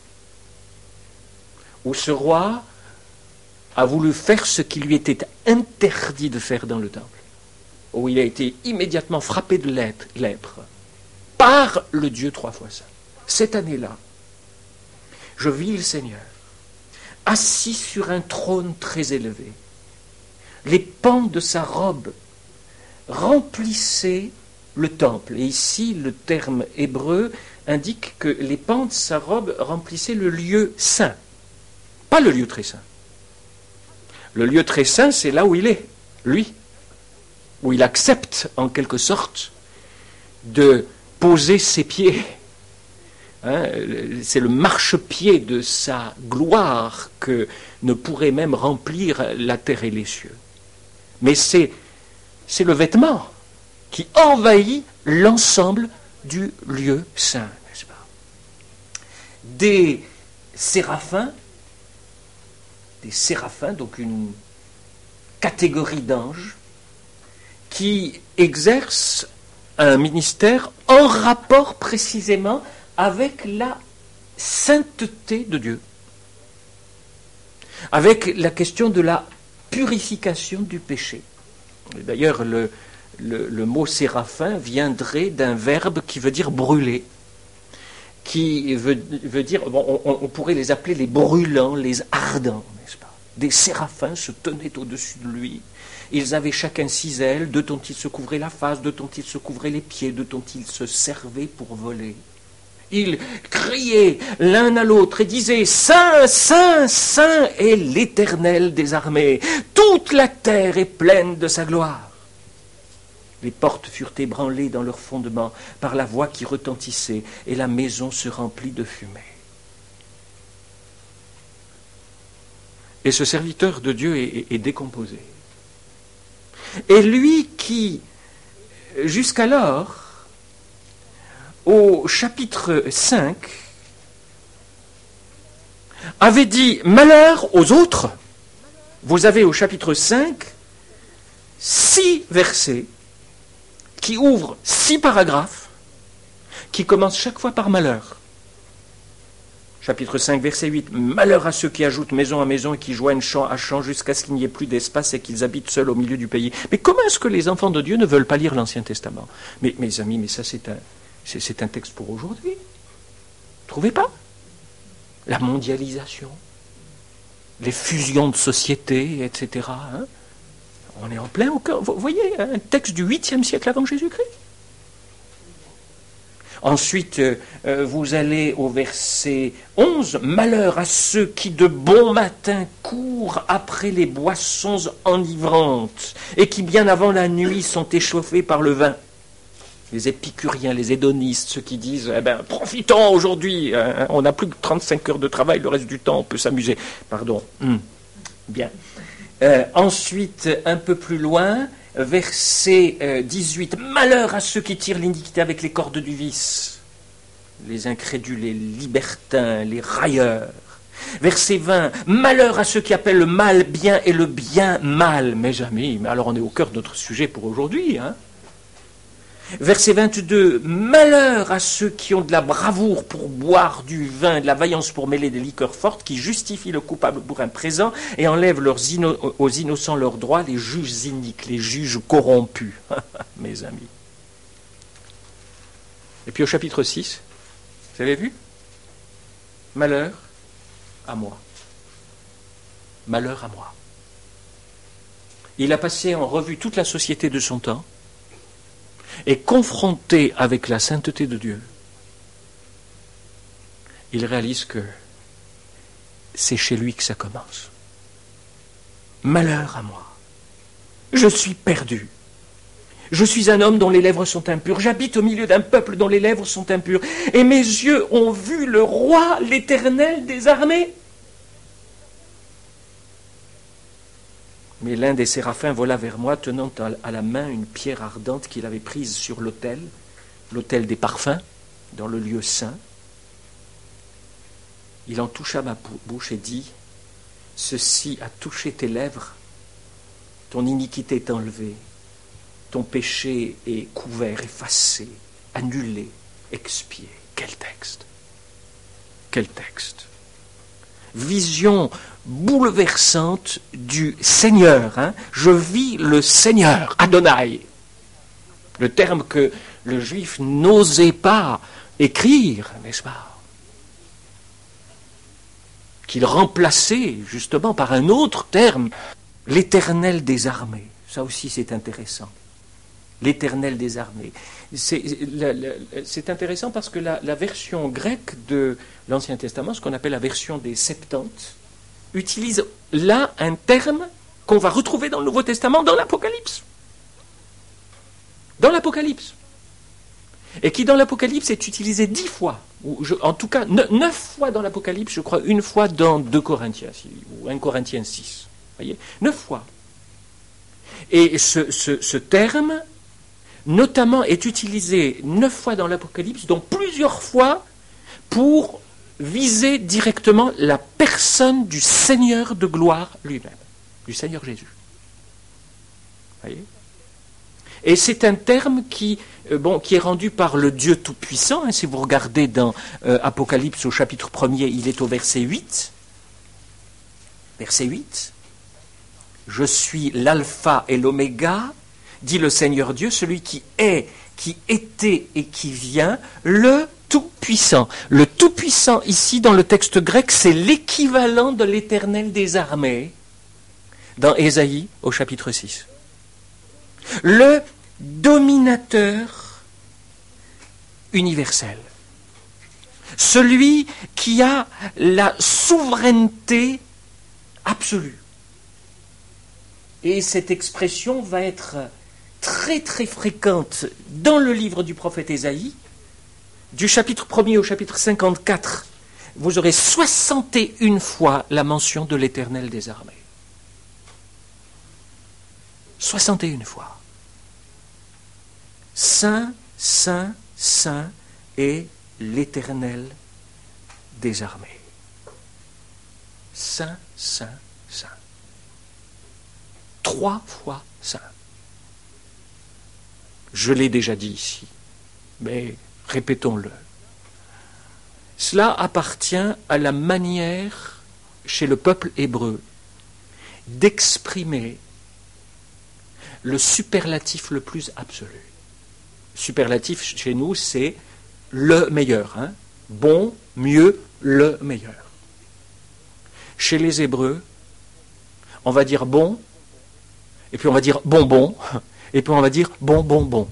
Speaker 1: où ce roi a voulu faire ce qui lui était interdit de faire dans le temple, où il a été immédiatement frappé de lèpre par le Dieu trois fois saint. Cette année-là, je vis le Seigneur assis sur un trône très élevé. Les pans de sa robe remplissaient le temple. Et ici, le terme hébreu indique que les pans de sa robe remplissaient le lieu saint, pas le lieu très saint. Le lieu très saint, c'est là où il est, lui, où il accepte en quelque sorte de poser ses pieds. Hein, c'est le marchepied de sa gloire que ne pourrait même remplir la terre et les cieux. Mais c'est, c'est le vêtement qui envahit l'ensemble du lieu saint, n'est-ce pas? Des séraphins, des séraphins, donc une catégorie d'anges, qui exercent un ministère en rapport précisément avec la sainteté de Dieu, avec la question de la purification du péché. Et d'ailleurs, le, le, le mot séraphin viendrait d'un verbe qui veut dire brûler, qui veut, veut dire, bon, on, on pourrait les appeler les brûlants, les ardents, n'est-ce pas? Des séraphins se tenaient au-dessus de lui. Ils avaient chacun six ailes, de dont ils se couvraient la face, de dont ils se couvraient les pieds, de dont ils se servaient pour voler. Ils criaient l'un à l'autre et disaient « Saint, Saint, Saint est l'Éternel des armées. Toute la terre est pleine de sa gloire. » Les portes furent ébranlées dans leur fondement par la voix qui retentissait, et la maison se remplit de fumée. Et ce serviteur de Dieu est, est, est décomposé. Et lui qui, jusqu'alors, au chapitre cinq, avait dit « Malheur aux autres », vous avez au chapitre cinq six versets qui ouvrent six paragraphes qui commencent chaque fois par « malheur ». Chapitre cinq, verset huit. « Malheur à ceux qui ajoutent maison à maison et qui joignent champ à champ jusqu'à ce qu'il n'y ait plus d'espace et qu'ils habitent seuls au milieu du pays. » Mais comment est-ce que les enfants de Dieu ne veulent pas lire l'Ancien Testament? Mais mes amis, mais ça c'est un, c'est, c'est un texte pour aujourd'hui. Vous trouvez pas? La mondialisation, les fusions de sociétés, et cetera. Hein, on est en plein au cœur. Vous voyez, un texte du huitième siècle avant Jésus-Christ. Ensuite, euh, vous allez au verset onze. « Malheur à ceux qui de bon matin courent après les boissons enivrantes et qui bien avant la nuit sont échauffés par le vin. » Les épicuriens, les hédonistes, ceux qui disent eh ben, « Profitons aujourd'hui, hein, on n'a plus que trente-cinq heures de travail, le reste du temps on peut s'amuser. » Pardon. Hum. Bien. Euh, ensuite, un peu plus loin, verset euh, dix-huit. « Malheur à ceux qui tirent l'iniquité avec les cordes du vice. » Les incrédules, les libertins, les railleurs. Verset vingt. « Malheur à ceux qui appellent le mal bien et le bien mal. » Mes amis, mais alors on est au cœur de notre sujet pour aujourd'hui, hein. Verset vingt-deux, « Malheur à ceux qui ont de la bravoure pour boire du vin, de la vaillance pour mêler des liqueurs fortes, qui justifient le coupable pour un présent et enlèvent leurs inno- aux innocents leurs droits, les juges iniques, les juges corrompus. » Mes amis. Et puis au chapitre six, vous avez vu? Malheur à moi. Malheur à moi. Il a passé en revue toute la société de son temps et confronté avec la sainteté de Dieu, il réalise que c'est chez lui que ça commence. Malheur à moi. Je suis perdu. Je suis un homme dont les lèvres sont impures. J'habite au milieu d'un peuple dont les lèvres sont impures. Et mes yeux ont vu le roi, l'Éternel des armées. Mais l'un des séraphins vola vers moi, tenant à la main une pierre ardente qu'il avait prise sur l'autel, l'autel des parfums, dans le lieu saint. Il en toucha ma bouche et dit, « Ceci a touché tes lèvres, ton iniquité est enlevée, ton péché est couvert, effacé, annulé, expié. » Quel texte! Quel texte! Vision bouleversante du Seigneur. Hein. Je vis le Seigneur, Adonai. Le terme que le juif n'osait pas écrire, n'est-ce pas? Qu'il remplaçait justement par un autre terme, l'Éternel des armées. Ça aussi c'est intéressant. L'Éternel des armées. C'est, c'est intéressant parce que la, la version grecque de l'Ancien Testament, ce qu'on appelle la version des Septante, utilise là un terme qu'on va retrouver dans le Nouveau Testament, dans l'Apocalypse. Dans l'Apocalypse. Et qui dans l'Apocalypse est utilisé dix fois, ou je, en tout cas neuf fois dans l'Apocalypse, je crois une fois dans deux Corinthiens, ou un Corinthiens six. Voyez, neuf fois. Et ce, ce, ce terme, notamment, est utilisé neuf fois dans l'Apocalypse, dont plusieurs fois pour viser directement la personne du Seigneur de gloire lui-même, du Seigneur Jésus. Voyez ? Et c'est un terme qui, euh, bon, qui est rendu par le Dieu Tout-Puissant. Hein, si vous regardez dans euh, Apocalypse au chapitre premier, il est au verset huit. Verset huit. « Je suis l'alpha et l'oméga, dit le Seigneur Dieu, celui qui est, qui était et qui vient, le Tout-Puissant. » Le Tout-Puissant, ici, dans le texte grec, c'est l'équivalent de l'Éternel des armées, dans Ésaïe au chapitre six. Le dominateur universel. Celui qui a la souveraineté absolue. Et cette expression va être très très fréquente dans le livre du prophète Ésaïe. Du chapitre premier au chapitre cinquante-quatre, vous aurez soixante et une fois la mention de l'Éternel des armées. soixante et une fois. Saint, Saint, Saint est l'Éternel des armées. Saint, Saint, Saint. Trois fois Saint. Je l'ai déjà dit ici, mais répétons-le. Cela appartient à la manière, chez le peuple hébreu, d'exprimer le superlatif le plus absolu. Superlatif chez nous, c'est le meilleur. Hein? Bon, mieux, le meilleur. Chez les Hébreux, on va dire bon, et puis on va dire bonbon, et puis on va dire bon, bon, bon.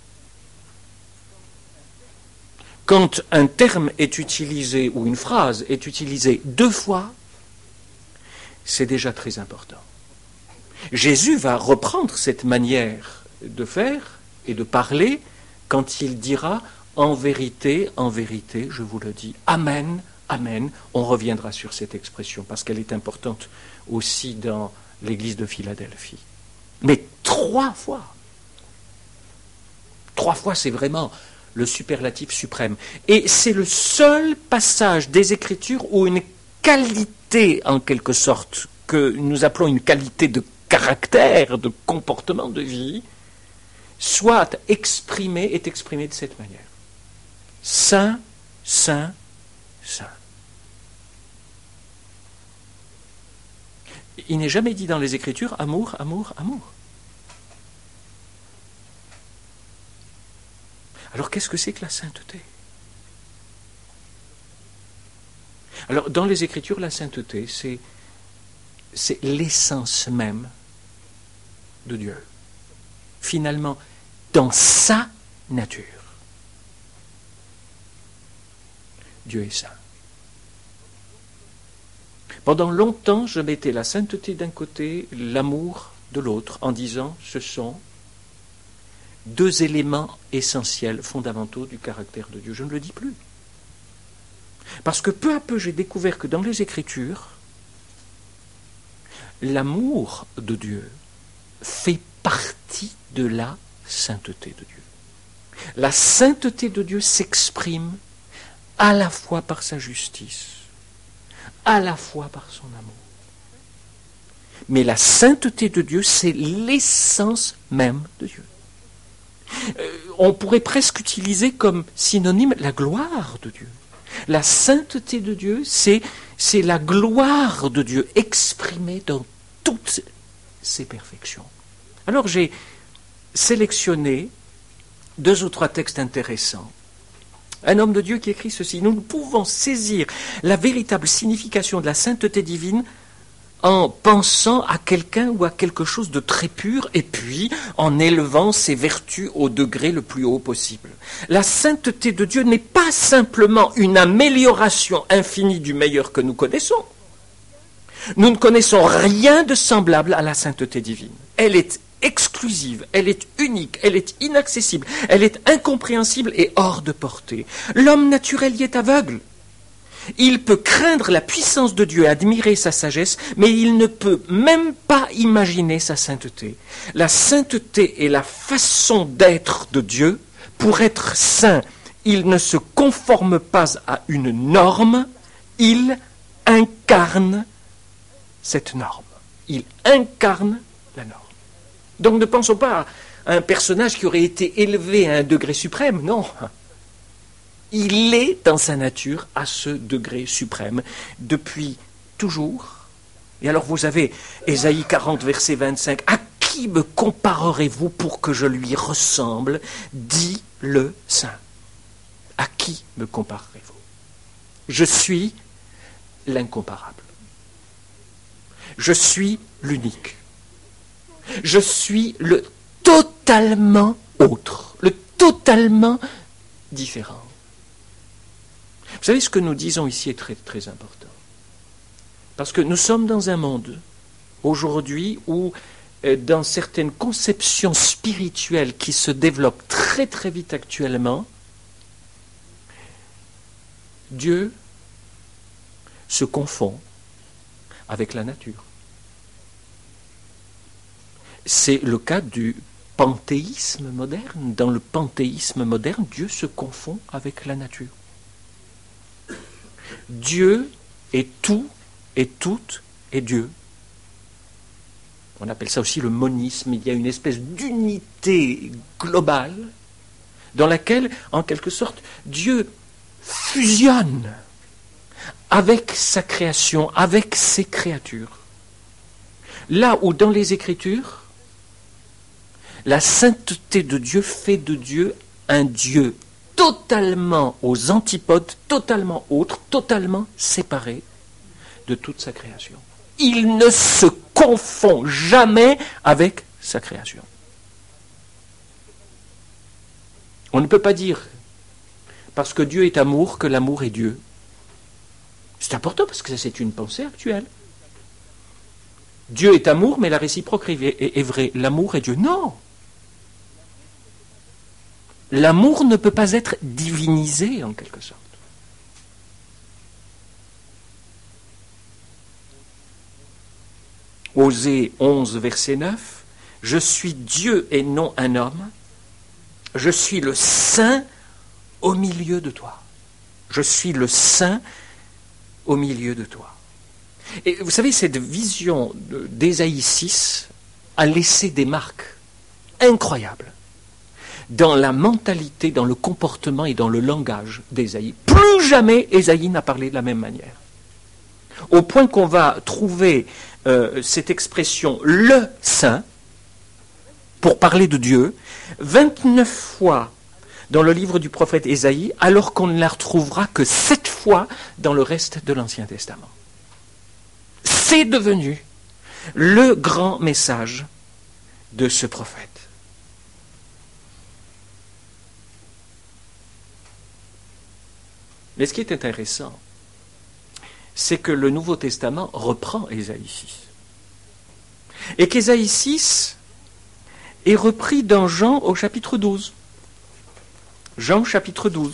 Speaker 1: Quand un terme est utilisé, ou une phrase est utilisée deux fois, c'est déjà très important. Jésus va reprendre cette manière de faire et de parler quand il dira « En vérité, en vérité, je vous le dis, Amen, Amen ». On reviendra sur cette expression parce qu'elle est importante aussi dans l'église de Philadelphie. Mais trois fois. Trois fois, c'est vraiment le superlatif suprême. Et c'est le seul passage des Écritures où une qualité, en quelque sorte, que nous appelons une qualité de caractère, de comportement de vie, soit exprimé, est exprimé de cette manière. Saint, Saint, Saint. Il n'est jamais dit dans les Écritures amour, amour, amour. Alors qu'est-ce que c'est que la sainteté? Alors dans les Écritures, la sainteté, c'est, c'est l'essence même de Dieu. Finalement, dans sa nature, Dieu est saint. Pendant longtemps, je mettais la sainteté d'un côté, l'amour de l'autre, en disant ce sont deux éléments essentiels, fondamentaux du caractère de Dieu. Je ne le dis plus. Parce que peu à peu, j'ai découvert que dans les Écritures, l'amour de Dieu fait partie de la sainteté de Dieu. La sainteté de Dieu s'exprime à la fois par sa justice, à la fois par son amour. Mais la sainteté de Dieu, c'est l'essence même de Dieu. Euh, on pourrait presque utiliser comme synonyme la gloire de Dieu. La sainteté de Dieu, c'est, c'est la gloire de Dieu exprimée dans toutes ses perfections. Alors j'ai sélectionné deux ou trois textes intéressants. Un homme de Dieu qui écrit ceci: nous ne pouvons saisir la véritable signification de la sainteté divine en pensant à quelqu'un ou à quelque chose de très pur et puis en élevant ses vertus au degré le plus haut possible. La sainteté de Dieu n'est pas simplement une amélioration infinie du meilleur que nous connaissons. Nous ne connaissons rien de semblable à la sainteté divine. Elle est exclusive, elle est unique, elle est inaccessible, elle est incompréhensible et hors de portée. L'homme naturel y est aveugle. Il peut craindre la puissance de Dieu et admirer sa sagesse, mais il ne peut même pas imaginer sa sainteté. La sainteté est la façon d'être de Dieu. Pour être saint, il ne se conforme pas à une norme, il incarne cette norme. Il incarne la norme. Donc ne pensons pas à un personnage qui aurait été élevé à un degré suprême, non. Il est dans sa nature à ce degré suprême depuis toujours. Et alors vous avez Ésaïe quarante, verset vingt-cinq. « À qui me comparerez-vous pour que je lui ressemble ? Dit le Saint. » À qui me comparerez-vous ? Je suis l'incomparable. Je suis l'unique. Je suis le totalement autre, le totalement différent. Vous savez, ce que nous disons ici est très, très important. Parce que nous sommes dans un monde, aujourd'hui, où, euh, dans certaines conceptions spirituelles qui se développent très, très vite actuellement, Dieu se confond avec la nature. C'est le cas du panthéisme moderne. Dans le panthéisme moderne, Dieu se confond avec la nature. Dieu est tout et tout est Dieu. On appelle ça aussi le monisme. Il y a une espèce d'unité globale dans laquelle, en quelque sorte, Dieu fusionne avec sa création, avec ses créatures. Là où dans les Écritures, la sainteté de Dieu fait de Dieu un Dieu totalement aux antipodes, totalement autre, totalement séparé de toute sa création. Il ne se confond jamais avec sa création. On ne peut pas dire, parce que Dieu est amour, que l'amour est Dieu. C'est important parce que c'est une pensée actuelle. Dieu est amour, mais la réciproque est vraie. L'amour est Dieu. Non! L'amour ne peut pas être divinisé, en quelque sorte. Osée onze, verset neuf, « Je suis Dieu et non un homme. Je suis le Saint au milieu de toi. Je suis le Saint au milieu de toi. » Et vous savez, cette vision d'Ésaïe six a laissé des marques incroyables dans la mentalité, dans le comportement et dans le langage d'Ésaïe. Plus jamais Ésaïe n'a parlé de la même manière. Au point qu'on va trouver euh, cette expression « le Saint » pour parler de Dieu, vingt-neuf fois dans le livre du prophète Ésaïe, alors qu'on ne la retrouvera que sept fois dans le reste de l'Ancien Testament. C'est devenu le grand message de ce prophète. Mais ce qui est intéressant, c'est que le Nouveau Testament reprend Ésaïe six. Et qu'Ésaïe six est repris dans Jean au chapitre douze. Jean chapitre douze.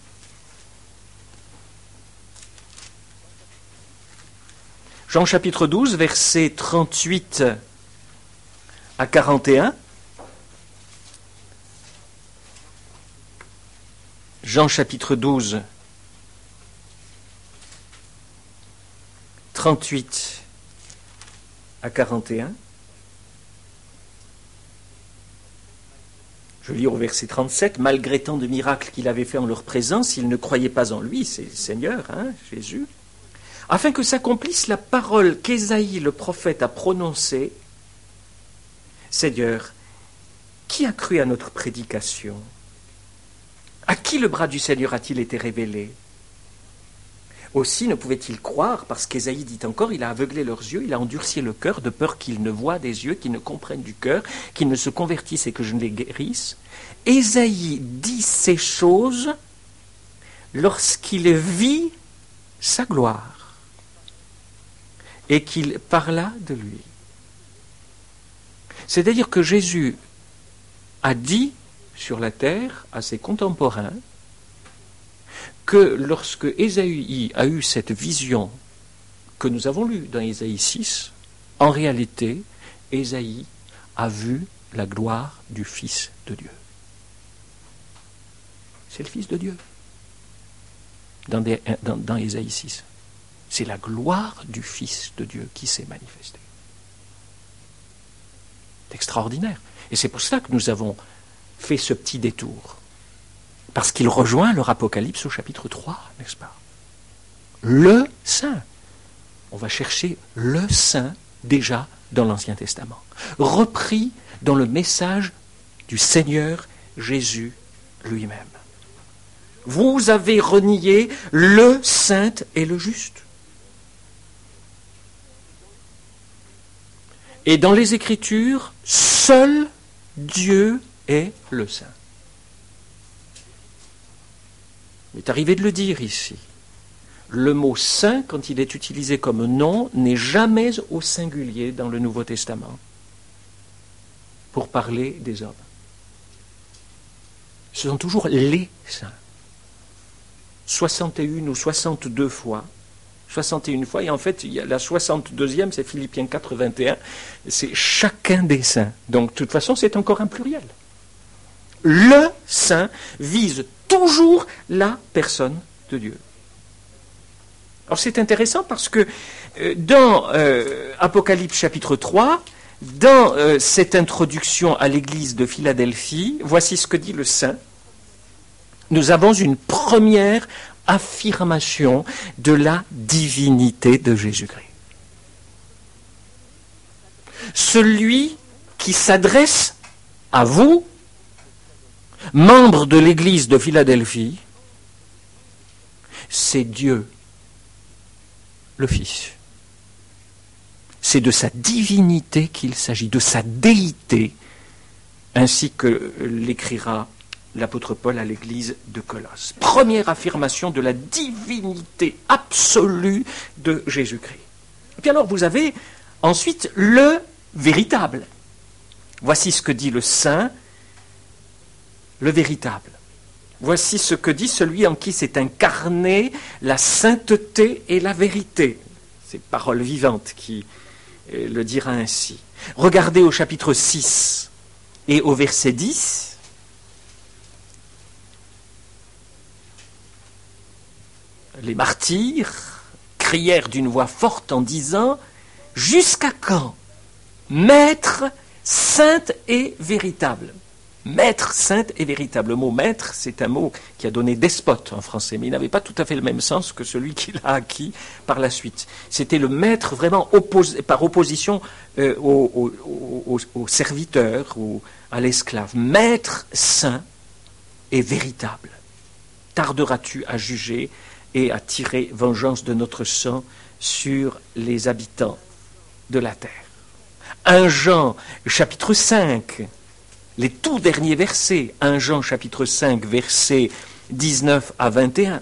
Speaker 1: Jean chapitre douze, versets trente-huit à quarante et un. Jean chapitre douze, trente-huit à quarante et un. Je lis au verset trente-sept, « Malgré tant de miracles qu'il avait fait en leur présence, ils ne croyaient pas en lui, c'est le Seigneur, hein, Jésus, afin que s'accomplisse la parole qu'Ésaïe le prophète a prononcée. Seigneur, qui a cru à notre prédication? À qui le bras du Seigneur a-t-il été révélé? Aussi ne pouvait-il croire, parce qu'Ésaïe dit encore, il a aveuglé leurs yeux, il a endurci le cœur, de peur qu'ils ne voient des yeux, qu'ils ne comprennent du cœur, qu'ils ne se convertissent et que je ne les guérisse. Ésaïe dit ces choses lorsqu'il vit sa gloire et qu'il parla de lui. C'est-à-dire que Jésus a dit sur la terre à ses contemporains que lorsque Ésaïe a eu cette vision que nous avons lue dans Ésaïe six, en réalité, Ésaïe a vu la gloire du Fils de Dieu. C'est le Fils de Dieu dans, des, dans, dans Ésaïe six. C'est la gloire du Fils de Dieu qui s'est manifestée. C'est extraordinaire. Et c'est pour cela que nous avons fait ce petit détour. Parce qu'il rejoint leur Apocalypse au chapitre trois, n'est-ce pas? Le Saint. On va chercher le Saint déjà dans l'Ancien Testament. Repris dans le message du Seigneur Jésus lui-même. Vous avez renié le Saint et le Juste. Et dans les Écritures, seul Dieu est le Saint. Il est arrivé de le dire ici. Le mot saint, quand il est utilisé comme nom, n'est jamais au singulier dans le Nouveau Testament pour parler des hommes. Ce sont toujours les saints. soixante et une ou soixante-deux fois. soixante et une fois, et en fait, il y a la soixante-deuxième, c'est Philippiens quatre, vingt et un, c'est chacun des saints. Donc, de toute façon, c'est encore un pluriel. Le saint vise toujours la personne de Dieu. Alors c'est intéressant parce que euh, dans euh, Apocalypse chapitre trois, dans euh, cette introduction à l'église de Philadelphie, voici ce que dit le saint. Nous avons une première affirmation de la divinité de Jésus-Christ. Celui qui s'adresse à vous, membre de l'église de Philadelphie, c'est Dieu, le Fils. C'est de sa divinité qu'il s'agit, de sa déité, ainsi que l'écrira l'apôtre Paul à l'église de Colosse. Première affirmation de la divinité absolue de Jésus-Christ. Et puis alors vous avez ensuite le véritable. Voici ce que dit le Saint, le véritable. Voici ce que dit celui en qui s'est incarnée la sainteté et la vérité. C'est parole vivante qui le dira ainsi. Regardez au chapitre six et au verset dix. Les martyrs crièrent d'une voix forte en disant « Jusqu'à quand, Maître, sainte et véritable ?» Maître, sainte et véritable. Le mot maître, c'est un mot qui a donné despote en français, mais il n'avait pas tout à fait le même sens que celui qu'il a acquis par la suite. C'était le maître vraiment oppos- par opposition euh, au, au, au, au serviteur ou à l'esclave. Maître saint et véritable. Tarderas-tu à juger et à tirer vengeance de notre sang sur les habitants de la terre? premier Jean chapitre cinq, les tout derniers versets, premier Jean chapitre cinq, versets dix-neuf à vingt et un.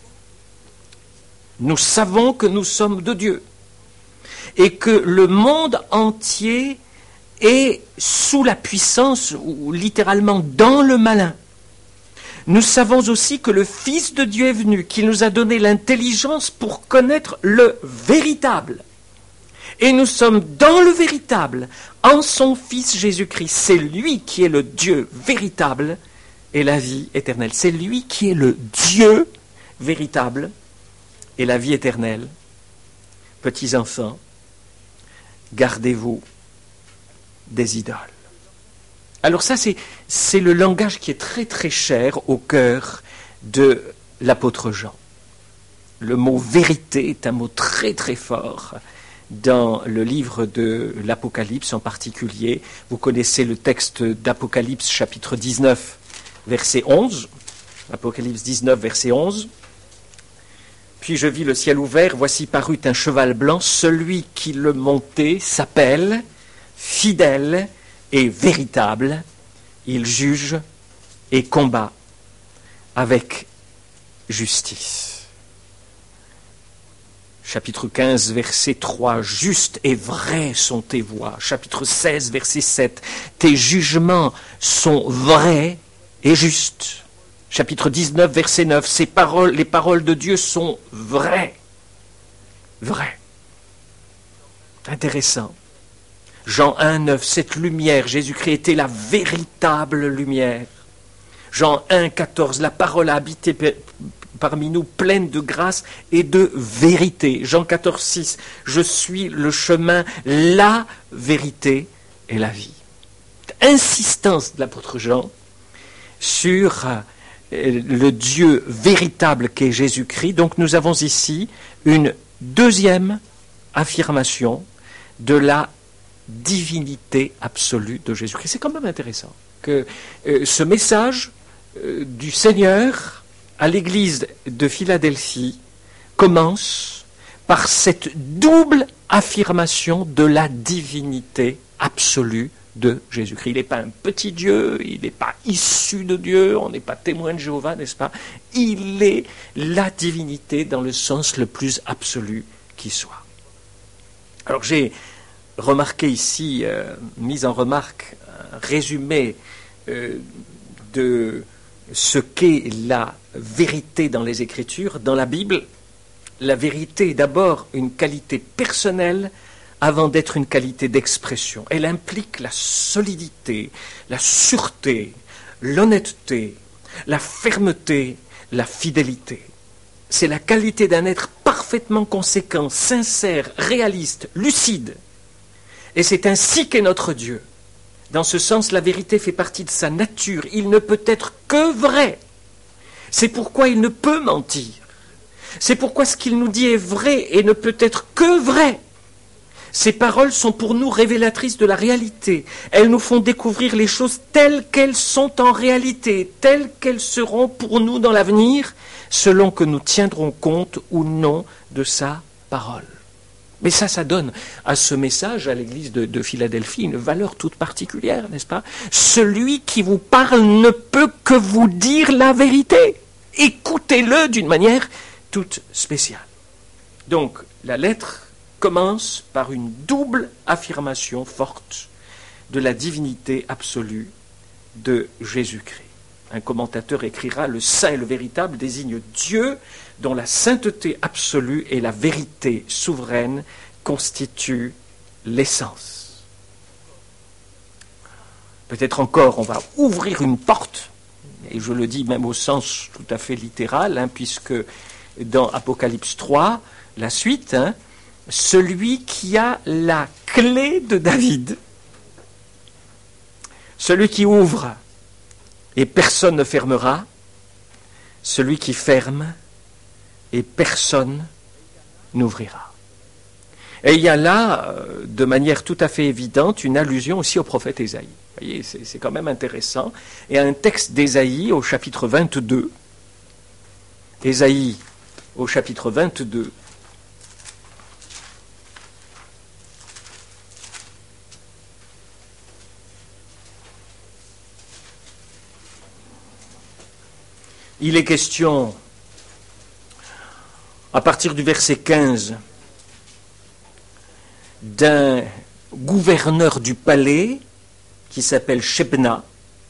Speaker 1: Nous savons que nous sommes de Dieu et que le monde entier est sous la puissance, ou littéralement dans le malin. Nous savons aussi que le Fils de Dieu est venu, qu'il nous a donné l'intelligence pour connaître le véritable. Et nous sommes dans le véritable, en son Fils Jésus-Christ. C'est lui qui est le Dieu véritable et la vie éternelle. C'est lui qui est le Dieu véritable et la vie éternelle. Petits enfants, gardez-vous des idoles. Alors ça, c'est, c'est le langage qui est très très cher au cœur de l'apôtre Jean. Le mot vérité est un mot très très fort dans le livre de l'Apocalypse en particulier. Vous connaissez le texte d'Apocalypse chapitre dix-neuf, verset onze. Apocalypse dix-neuf, verset onze. Puis je vis le ciel ouvert, voici parut un cheval blanc, celui qui le montait s'appelle fidèle et véritable, il juge et combat avec justice. Chapitre quinze, verset trois, juste et vrai sont tes voies. Chapitre seize, verset sept, tes jugements sont vrais et justes. Chapitre dix-neuf, verset neuf, ces paroles, les paroles de Dieu sont vraies. Vraies. Intéressant. Jean un, neuf, cette lumière, Jésus-Christ était la véritable lumière. Jean un, quatorze, la parole a habité parmi nous, pleine de grâce et de vérité. Jean quatorze, six, je suis le chemin, la vérité et la vie. Insistance de l'apôtre Jean sur le Dieu véritable qu'est Jésus-Christ. Donc nous avons ici une deuxième affirmation de la divinité absolue de Jésus-Christ. C'est quand même intéressant que euh, ce message euh, du Seigneur à l'église de Philadelphie commence par cette double affirmation de la divinité absolue de Jésus-Christ. Il n'est pas un petit Dieu, il n'est pas issu de Dieu, on n'est pas témoin de Jéhovah, n'est-ce pas? Il est la divinité dans le sens le plus absolu qui soit. Alors j'ai remarqué ici, euh, mis en remarque, un résumé euh, de ce qu'est la vérité dans les Écritures, dans la Bible. La vérité est d'abord une qualité personnelle avant d'être une qualité d'expression. Elle implique la solidité, la sûreté, l'honnêteté, la fermeté, la fidélité. C'est la qualité d'un être parfaitement conséquent, sincère, réaliste, lucide. Et c'est ainsi qu'est notre Dieu. Dans ce sens, la vérité fait partie de sa nature. Il ne peut être que vrai. C'est pourquoi il ne peut mentir. C'est pourquoi ce qu'il nous dit est vrai et ne peut être que vrai. Ces paroles sont pour nous révélatrices de la réalité. Elles nous font découvrir les choses telles qu'elles sont en réalité, telles qu'elles seront pour nous dans l'avenir, selon que nous tiendrons compte ou non de sa parole. Mais ça, ça donne à ce message, à l'église de, de Philadelphie, une valeur toute particulière, n'est-ce pas? Celui qui vous parle ne peut que vous dire la vérité. Écoutez-le d'une manière toute spéciale. Donc, la lettre commence par une double affirmation forte de la divinité absolue de Jésus-Christ. Un commentateur écrira « Le saint et le véritable désigne Dieu dont la sainteté absolue et la vérité souveraine constituent l'essence. » Peut-être encore, on va ouvrir une porte, et je le dis même au sens tout à fait littéral, hein, puisque dans Apocalypse trois, la suite, hein, celui qui a la clé de David, celui qui ouvre et personne ne fermera, celui qui ferme et personne n'ouvrira. Et il y a là, de manière tout à fait évidente, une allusion aussi au prophète Ésaïe. Vous voyez, c'est, c'est quand même intéressant. Et un texte d'Ésaïe au chapitre vingt-deux, Ésaïe au chapitre vingt-deux, il est question, à partir du verset quinze, d'un gouverneur du palais qui s'appelle Shebna,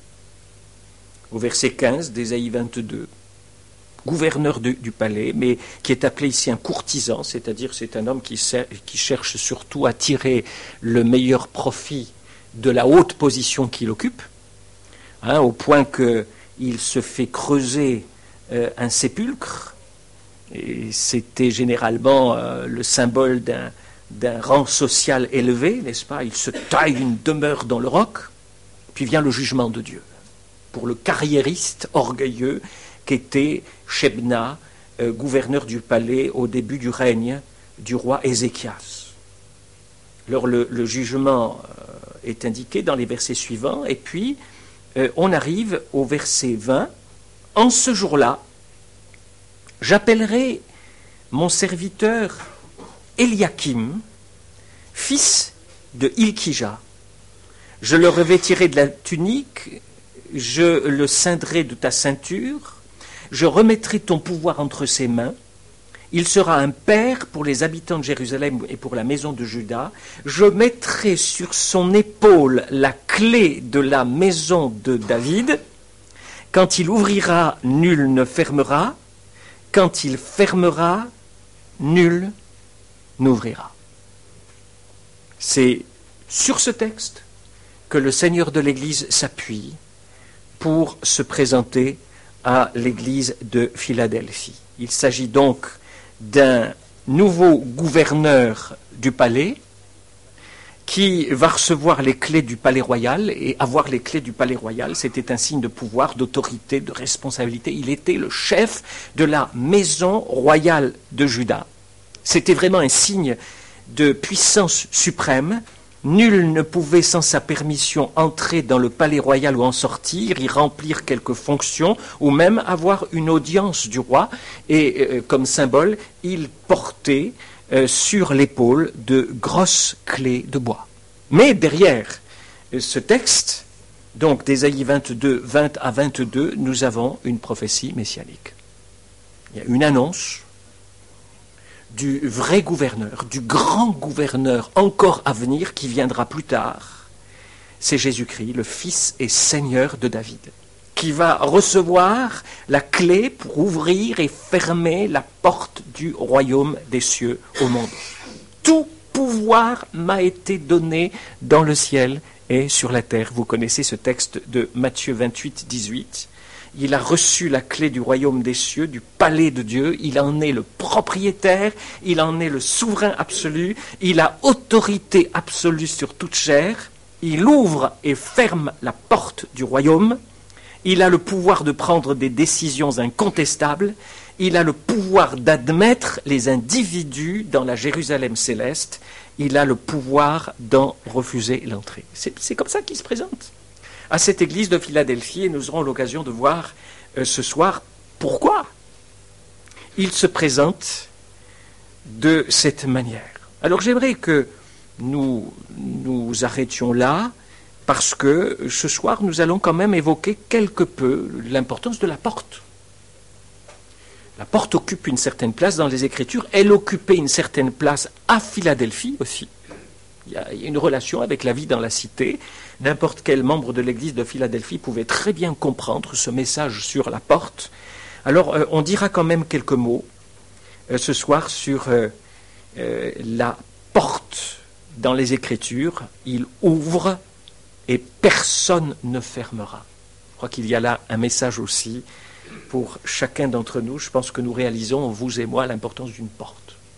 Speaker 1: au verset quinze d'Ésaïe vingt-deux, gouverneur de, du palais, mais qui est appelé ici un courtisan, c'est-à-dire c'est un homme qui, sert, qui cherche surtout à tirer le meilleur profit de la haute position qu'il occupe, hein, au point qu'il se fait creuser euh, un sépulcre, et c'était généralement euh, le symbole d'un d'un rang social élevé, n'est-ce pas? Il se taille une demeure dans le roc, puis vient le jugement de Dieu. Pour le carriériste orgueilleux qu'était Shebna, euh, gouverneur du palais au début du règne du roi Ézéchias. Alors le, le jugement euh, est indiqué dans les versets suivants, et puis euh, on arrive au verset vingt. « En ce jour-là, j'appellerai mon serviteur Eliakim, fils de Hilkija. Je le revêtirai de la tunique, je le ceindrai de ta ceinture, je remettrai ton pouvoir entre ses mains. Il sera un père pour les habitants de Jérusalem et pour la maison de Juda. Je mettrai sur son épaule la clé de la maison de David. Quand il ouvrira, nul ne fermera. Quand il fermera, nul n'ouvrira. » C'est sur ce texte que le Seigneur de l'Église s'appuie pour se présenter à l'Église de Philadelphie. Il s'agit donc d'un nouveau gouverneur du palais qui va recevoir les clés du palais royal, et avoir les clés du palais royal, c'était un signe de pouvoir, d'autorité, de responsabilité. Il était le chef de la maison royale de Juda. C'était vraiment un signe de puissance suprême. Nul ne pouvait sans sa permission entrer dans le palais royal ou en sortir, y remplir quelques fonctions ou même avoir une audience du roi. Et euh, comme symbole, il portait euh, sur l'épaule de grosses clés de bois. Mais derrière euh, ce texte, donc d'Ésaïe vingt-deux, vingt à vingt-deux, nous avons une prophétie messianique. Il y a une annonce du vrai gouverneur, du grand gouverneur encore à venir qui viendra plus tard. C'est Jésus-Christ, le Fils et Seigneur de David, qui va recevoir la clé pour ouvrir et fermer la porte du royaume des cieux au monde. Tout pouvoir m'a été donné dans le ciel et sur la terre. Vous connaissez ce texte de Matthieu vingt-huit, dix-huit. Il a reçu la clé du royaume des cieux, du palais de Dieu. Il en est le propriétaire, il en est le souverain absolu, il a autorité absolue sur toute chair. Il ouvre et ferme la porte du royaume. Il a le pouvoir de prendre des décisions incontestables. Il a le pouvoir d'admettre les individus dans la Jérusalem céleste. Il a le pouvoir d'en refuser l'entrée. C'est, c'est comme ça qu'il se présente à cette église de Philadelphie, et nous aurons l'occasion de voir euh, ce soir pourquoi il se présente de cette manière. Alors j'aimerais que nous nous arrêtions là, parce que ce soir nous allons quand même évoquer quelque peu l'importance de la porte. La porte occupe une certaine place dans les Écritures, elle occupait une certaine place à Philadelphie aussi. Il y a une relation avec la vie dans la cité. N'importe quel membre de l'église de Philadelphie pouvait très bien comprendre ce message sur la porte. Alors, euh, on dira quand même quelques mots euh, ce soir sur euh, euh, la porte dans les Écritures. Il ouvre et personne ne fermera. Je crois qu'il y a là un message aussi pour chacun d'entre nous. Je pense que nous réalisons, vous et moi, l'importance d'une porte.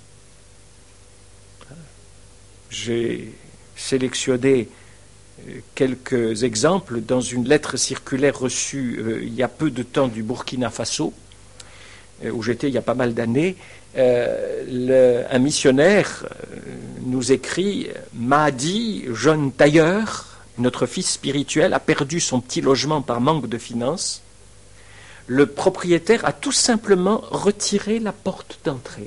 Speaker 1: J'ai sélectionné quelques exemples dans une lettre circulaire reçue euh, il y a peu de temps du Burkina Faso. euh, où j'étais il y a pas mal d'années, euh, le, un missionnaire euh, nous écrit « m'a dit, jeune tailleur, notre fils spirituel a perdu son petit logement par manque de finances. Le propriétaire a tout simplement retiré la porte d'entrée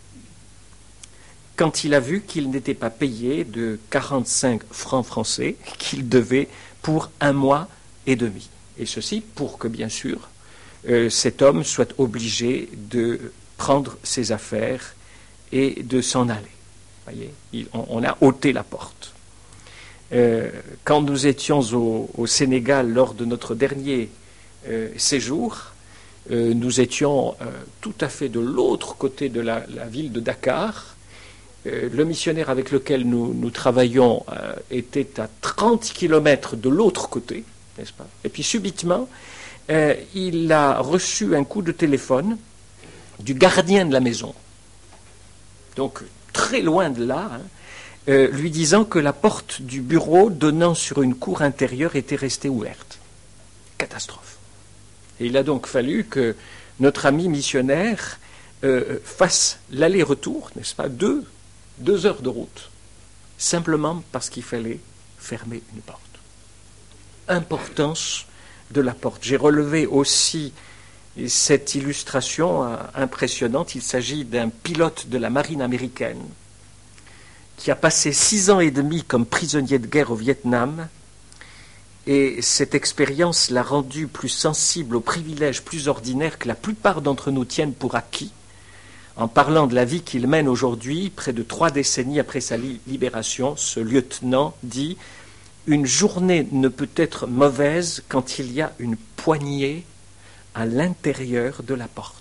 Speaker 1: quand il a vu qu'il n'était pas payé de quarante-cinq francs français qu'il devait pour un mois et demi. Et ceci pour que, bien sûr, euh, cet homme soit obligé de prendre ses affaires et de s'en aller. Voyez, il, on, on a ôté la porte. Euh, quand nous étions au, au Sénégal lors de notre dernier euh, séjour, euh, nous étions euh, tout à fait de l'autre côté de la, la ville de Dakar. Euh, le missionnaire avec lequel nous, nous travaillons euh, était à trente kilomètres de l'autre côté, n'est-ce pas? Et puis subitement, euh, il a reçu un coup de téléphone du gardien de la maison, donc très loin de là, hein, euh, lui disant que la porte du bureau donnant sur une cour intérieure était restée ouverte. Catastrophe. Et il a donc fallu que notre ami missionnaire euh, fasse l'aller-retour, n'est-ce pas, deux Deux heures de route, simplement parce qu'il fallait fermer une porte. Importance de la porte. J'ai relevé aussi cette illustration euh, impressionnante. Il s'agit d'un pilote de la marine américaine qui a passé six ans et demi comme prisonnier de guerre au Vietnam, et cette expérience l'a rendu plus sensible aux privilèges plus ordinaires que la plupart d'entre nous tiennent pour acquis, en parlant de la vie qu'il mène aujourd'hui, près de trois décennies après sa li- libération. Ce lieutenant dit « Une journée ne peut être mauvaise quand il y a une poignée à l'intérieur de la porte. »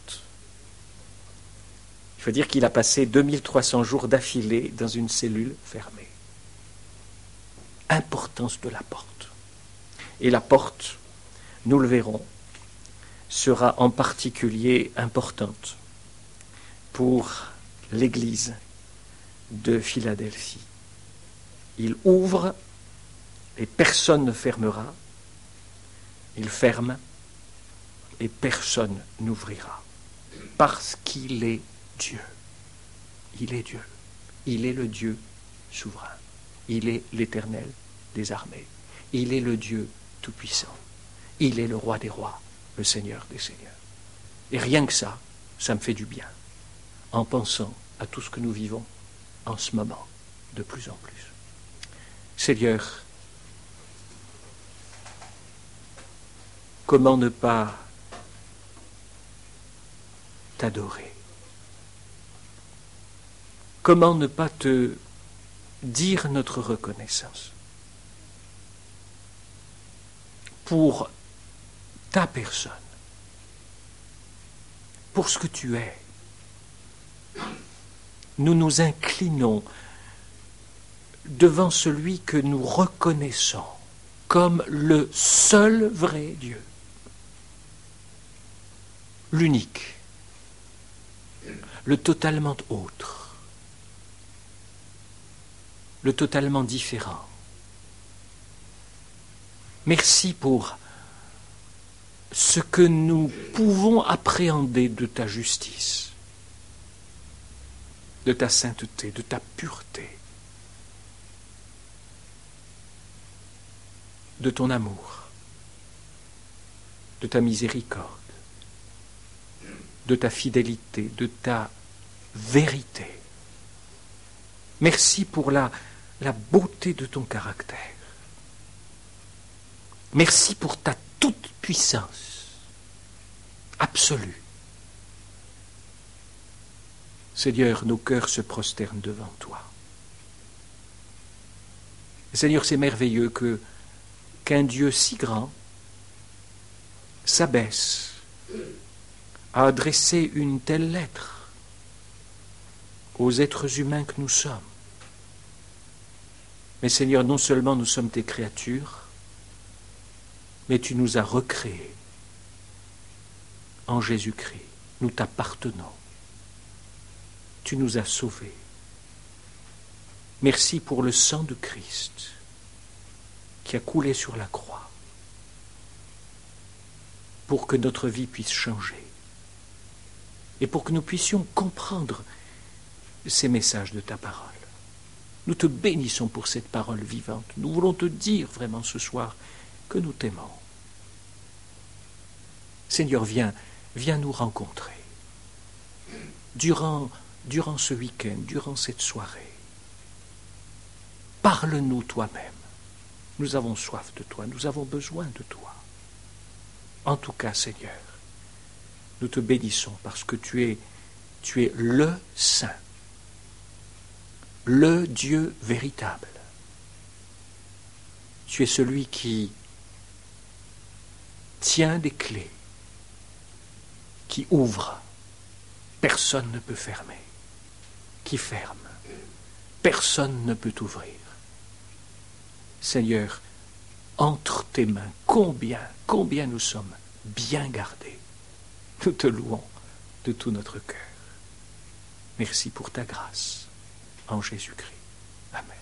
Speaker 1: Il faut dire qu'il a passé deux mille trois cents jours d'affilée dans une cellule fermée. Importance de la porte. Et la porte, nous le verrons, sera en particulier importante pour l'Église de Philadelphie. Il ouvre et personne ne fermera. Il ferme et personne n'ouvrira. Parce qu'il est Dieu. Il est Dieu. Il est le Dieu souverain. Il est l'Éternel des armées. Il est le Dieu tout-puissant. Il est le roi des rois, le Seigneur des seigneurs. Et rien que ça, ça me fait du bien, en pensant à tout ce que nous vivons en ce moment, de plus en plus. Seigneur, comment ne pas t'adorer? Comment ne pas te dire notre reconnaissance pour ta personne, pour ce que tu es? Nous nous inclinons devant celui que nous reconnaissons comme le seul vrai Dieu, l'unique, le totalement autre, le totalement différent. Merci pour ce que nous pouvons appréhender de ta justice, de ta sainteté, de ta pureté, de ton amour, de ta miséricorde, de ta fidélité, de ta vérité. Merci pour la, la beauté de ton caractère. Merci pour ta toute-puissance absolue. Seigneur, nos cœurs se prosternent devant toi. Seigneur, c'est merveilleux que qu'un Dieu si grand s'abaisse à adresser une telle lettre aux êtres humains que nous sommes. Mais Seigneur, non seulement nous sommes tes créatures, mais tu nous as recréés en Jésus-Christ. Nous t'appartenons. Tu nous as sauvés. Merci pour le sang de Christ qui a coulé sur la croix pour que notre vie puisse changer. et pour que nous puissions comprendre ces messages de ta parole. Nous te bénissons pour cette parole vivante. Nous voulons te dire vraiment ce soir que nous t'aimons. Seigneur, viens, viens nous rencontrer. Durant, durant ce week-end, durant cette soirée, parle-nous toi-même. Nous avons soif de toi, nous avons besoin de toi. En tout cas, Seigneur, nous te bénissons parce que tu es, tu es le Saint, le Dieu véritable. Tu es celui qui tient des clés, qui ouvre, personne ne peut fermer, qui ferme, personne ne peut ouvrir. Seigneur, entre tes mains, combien, combien nous sommes bien gardés. Nous te louons de tout notre cœur. Merci pour ta grâce, en Jésus-Christ. Amen.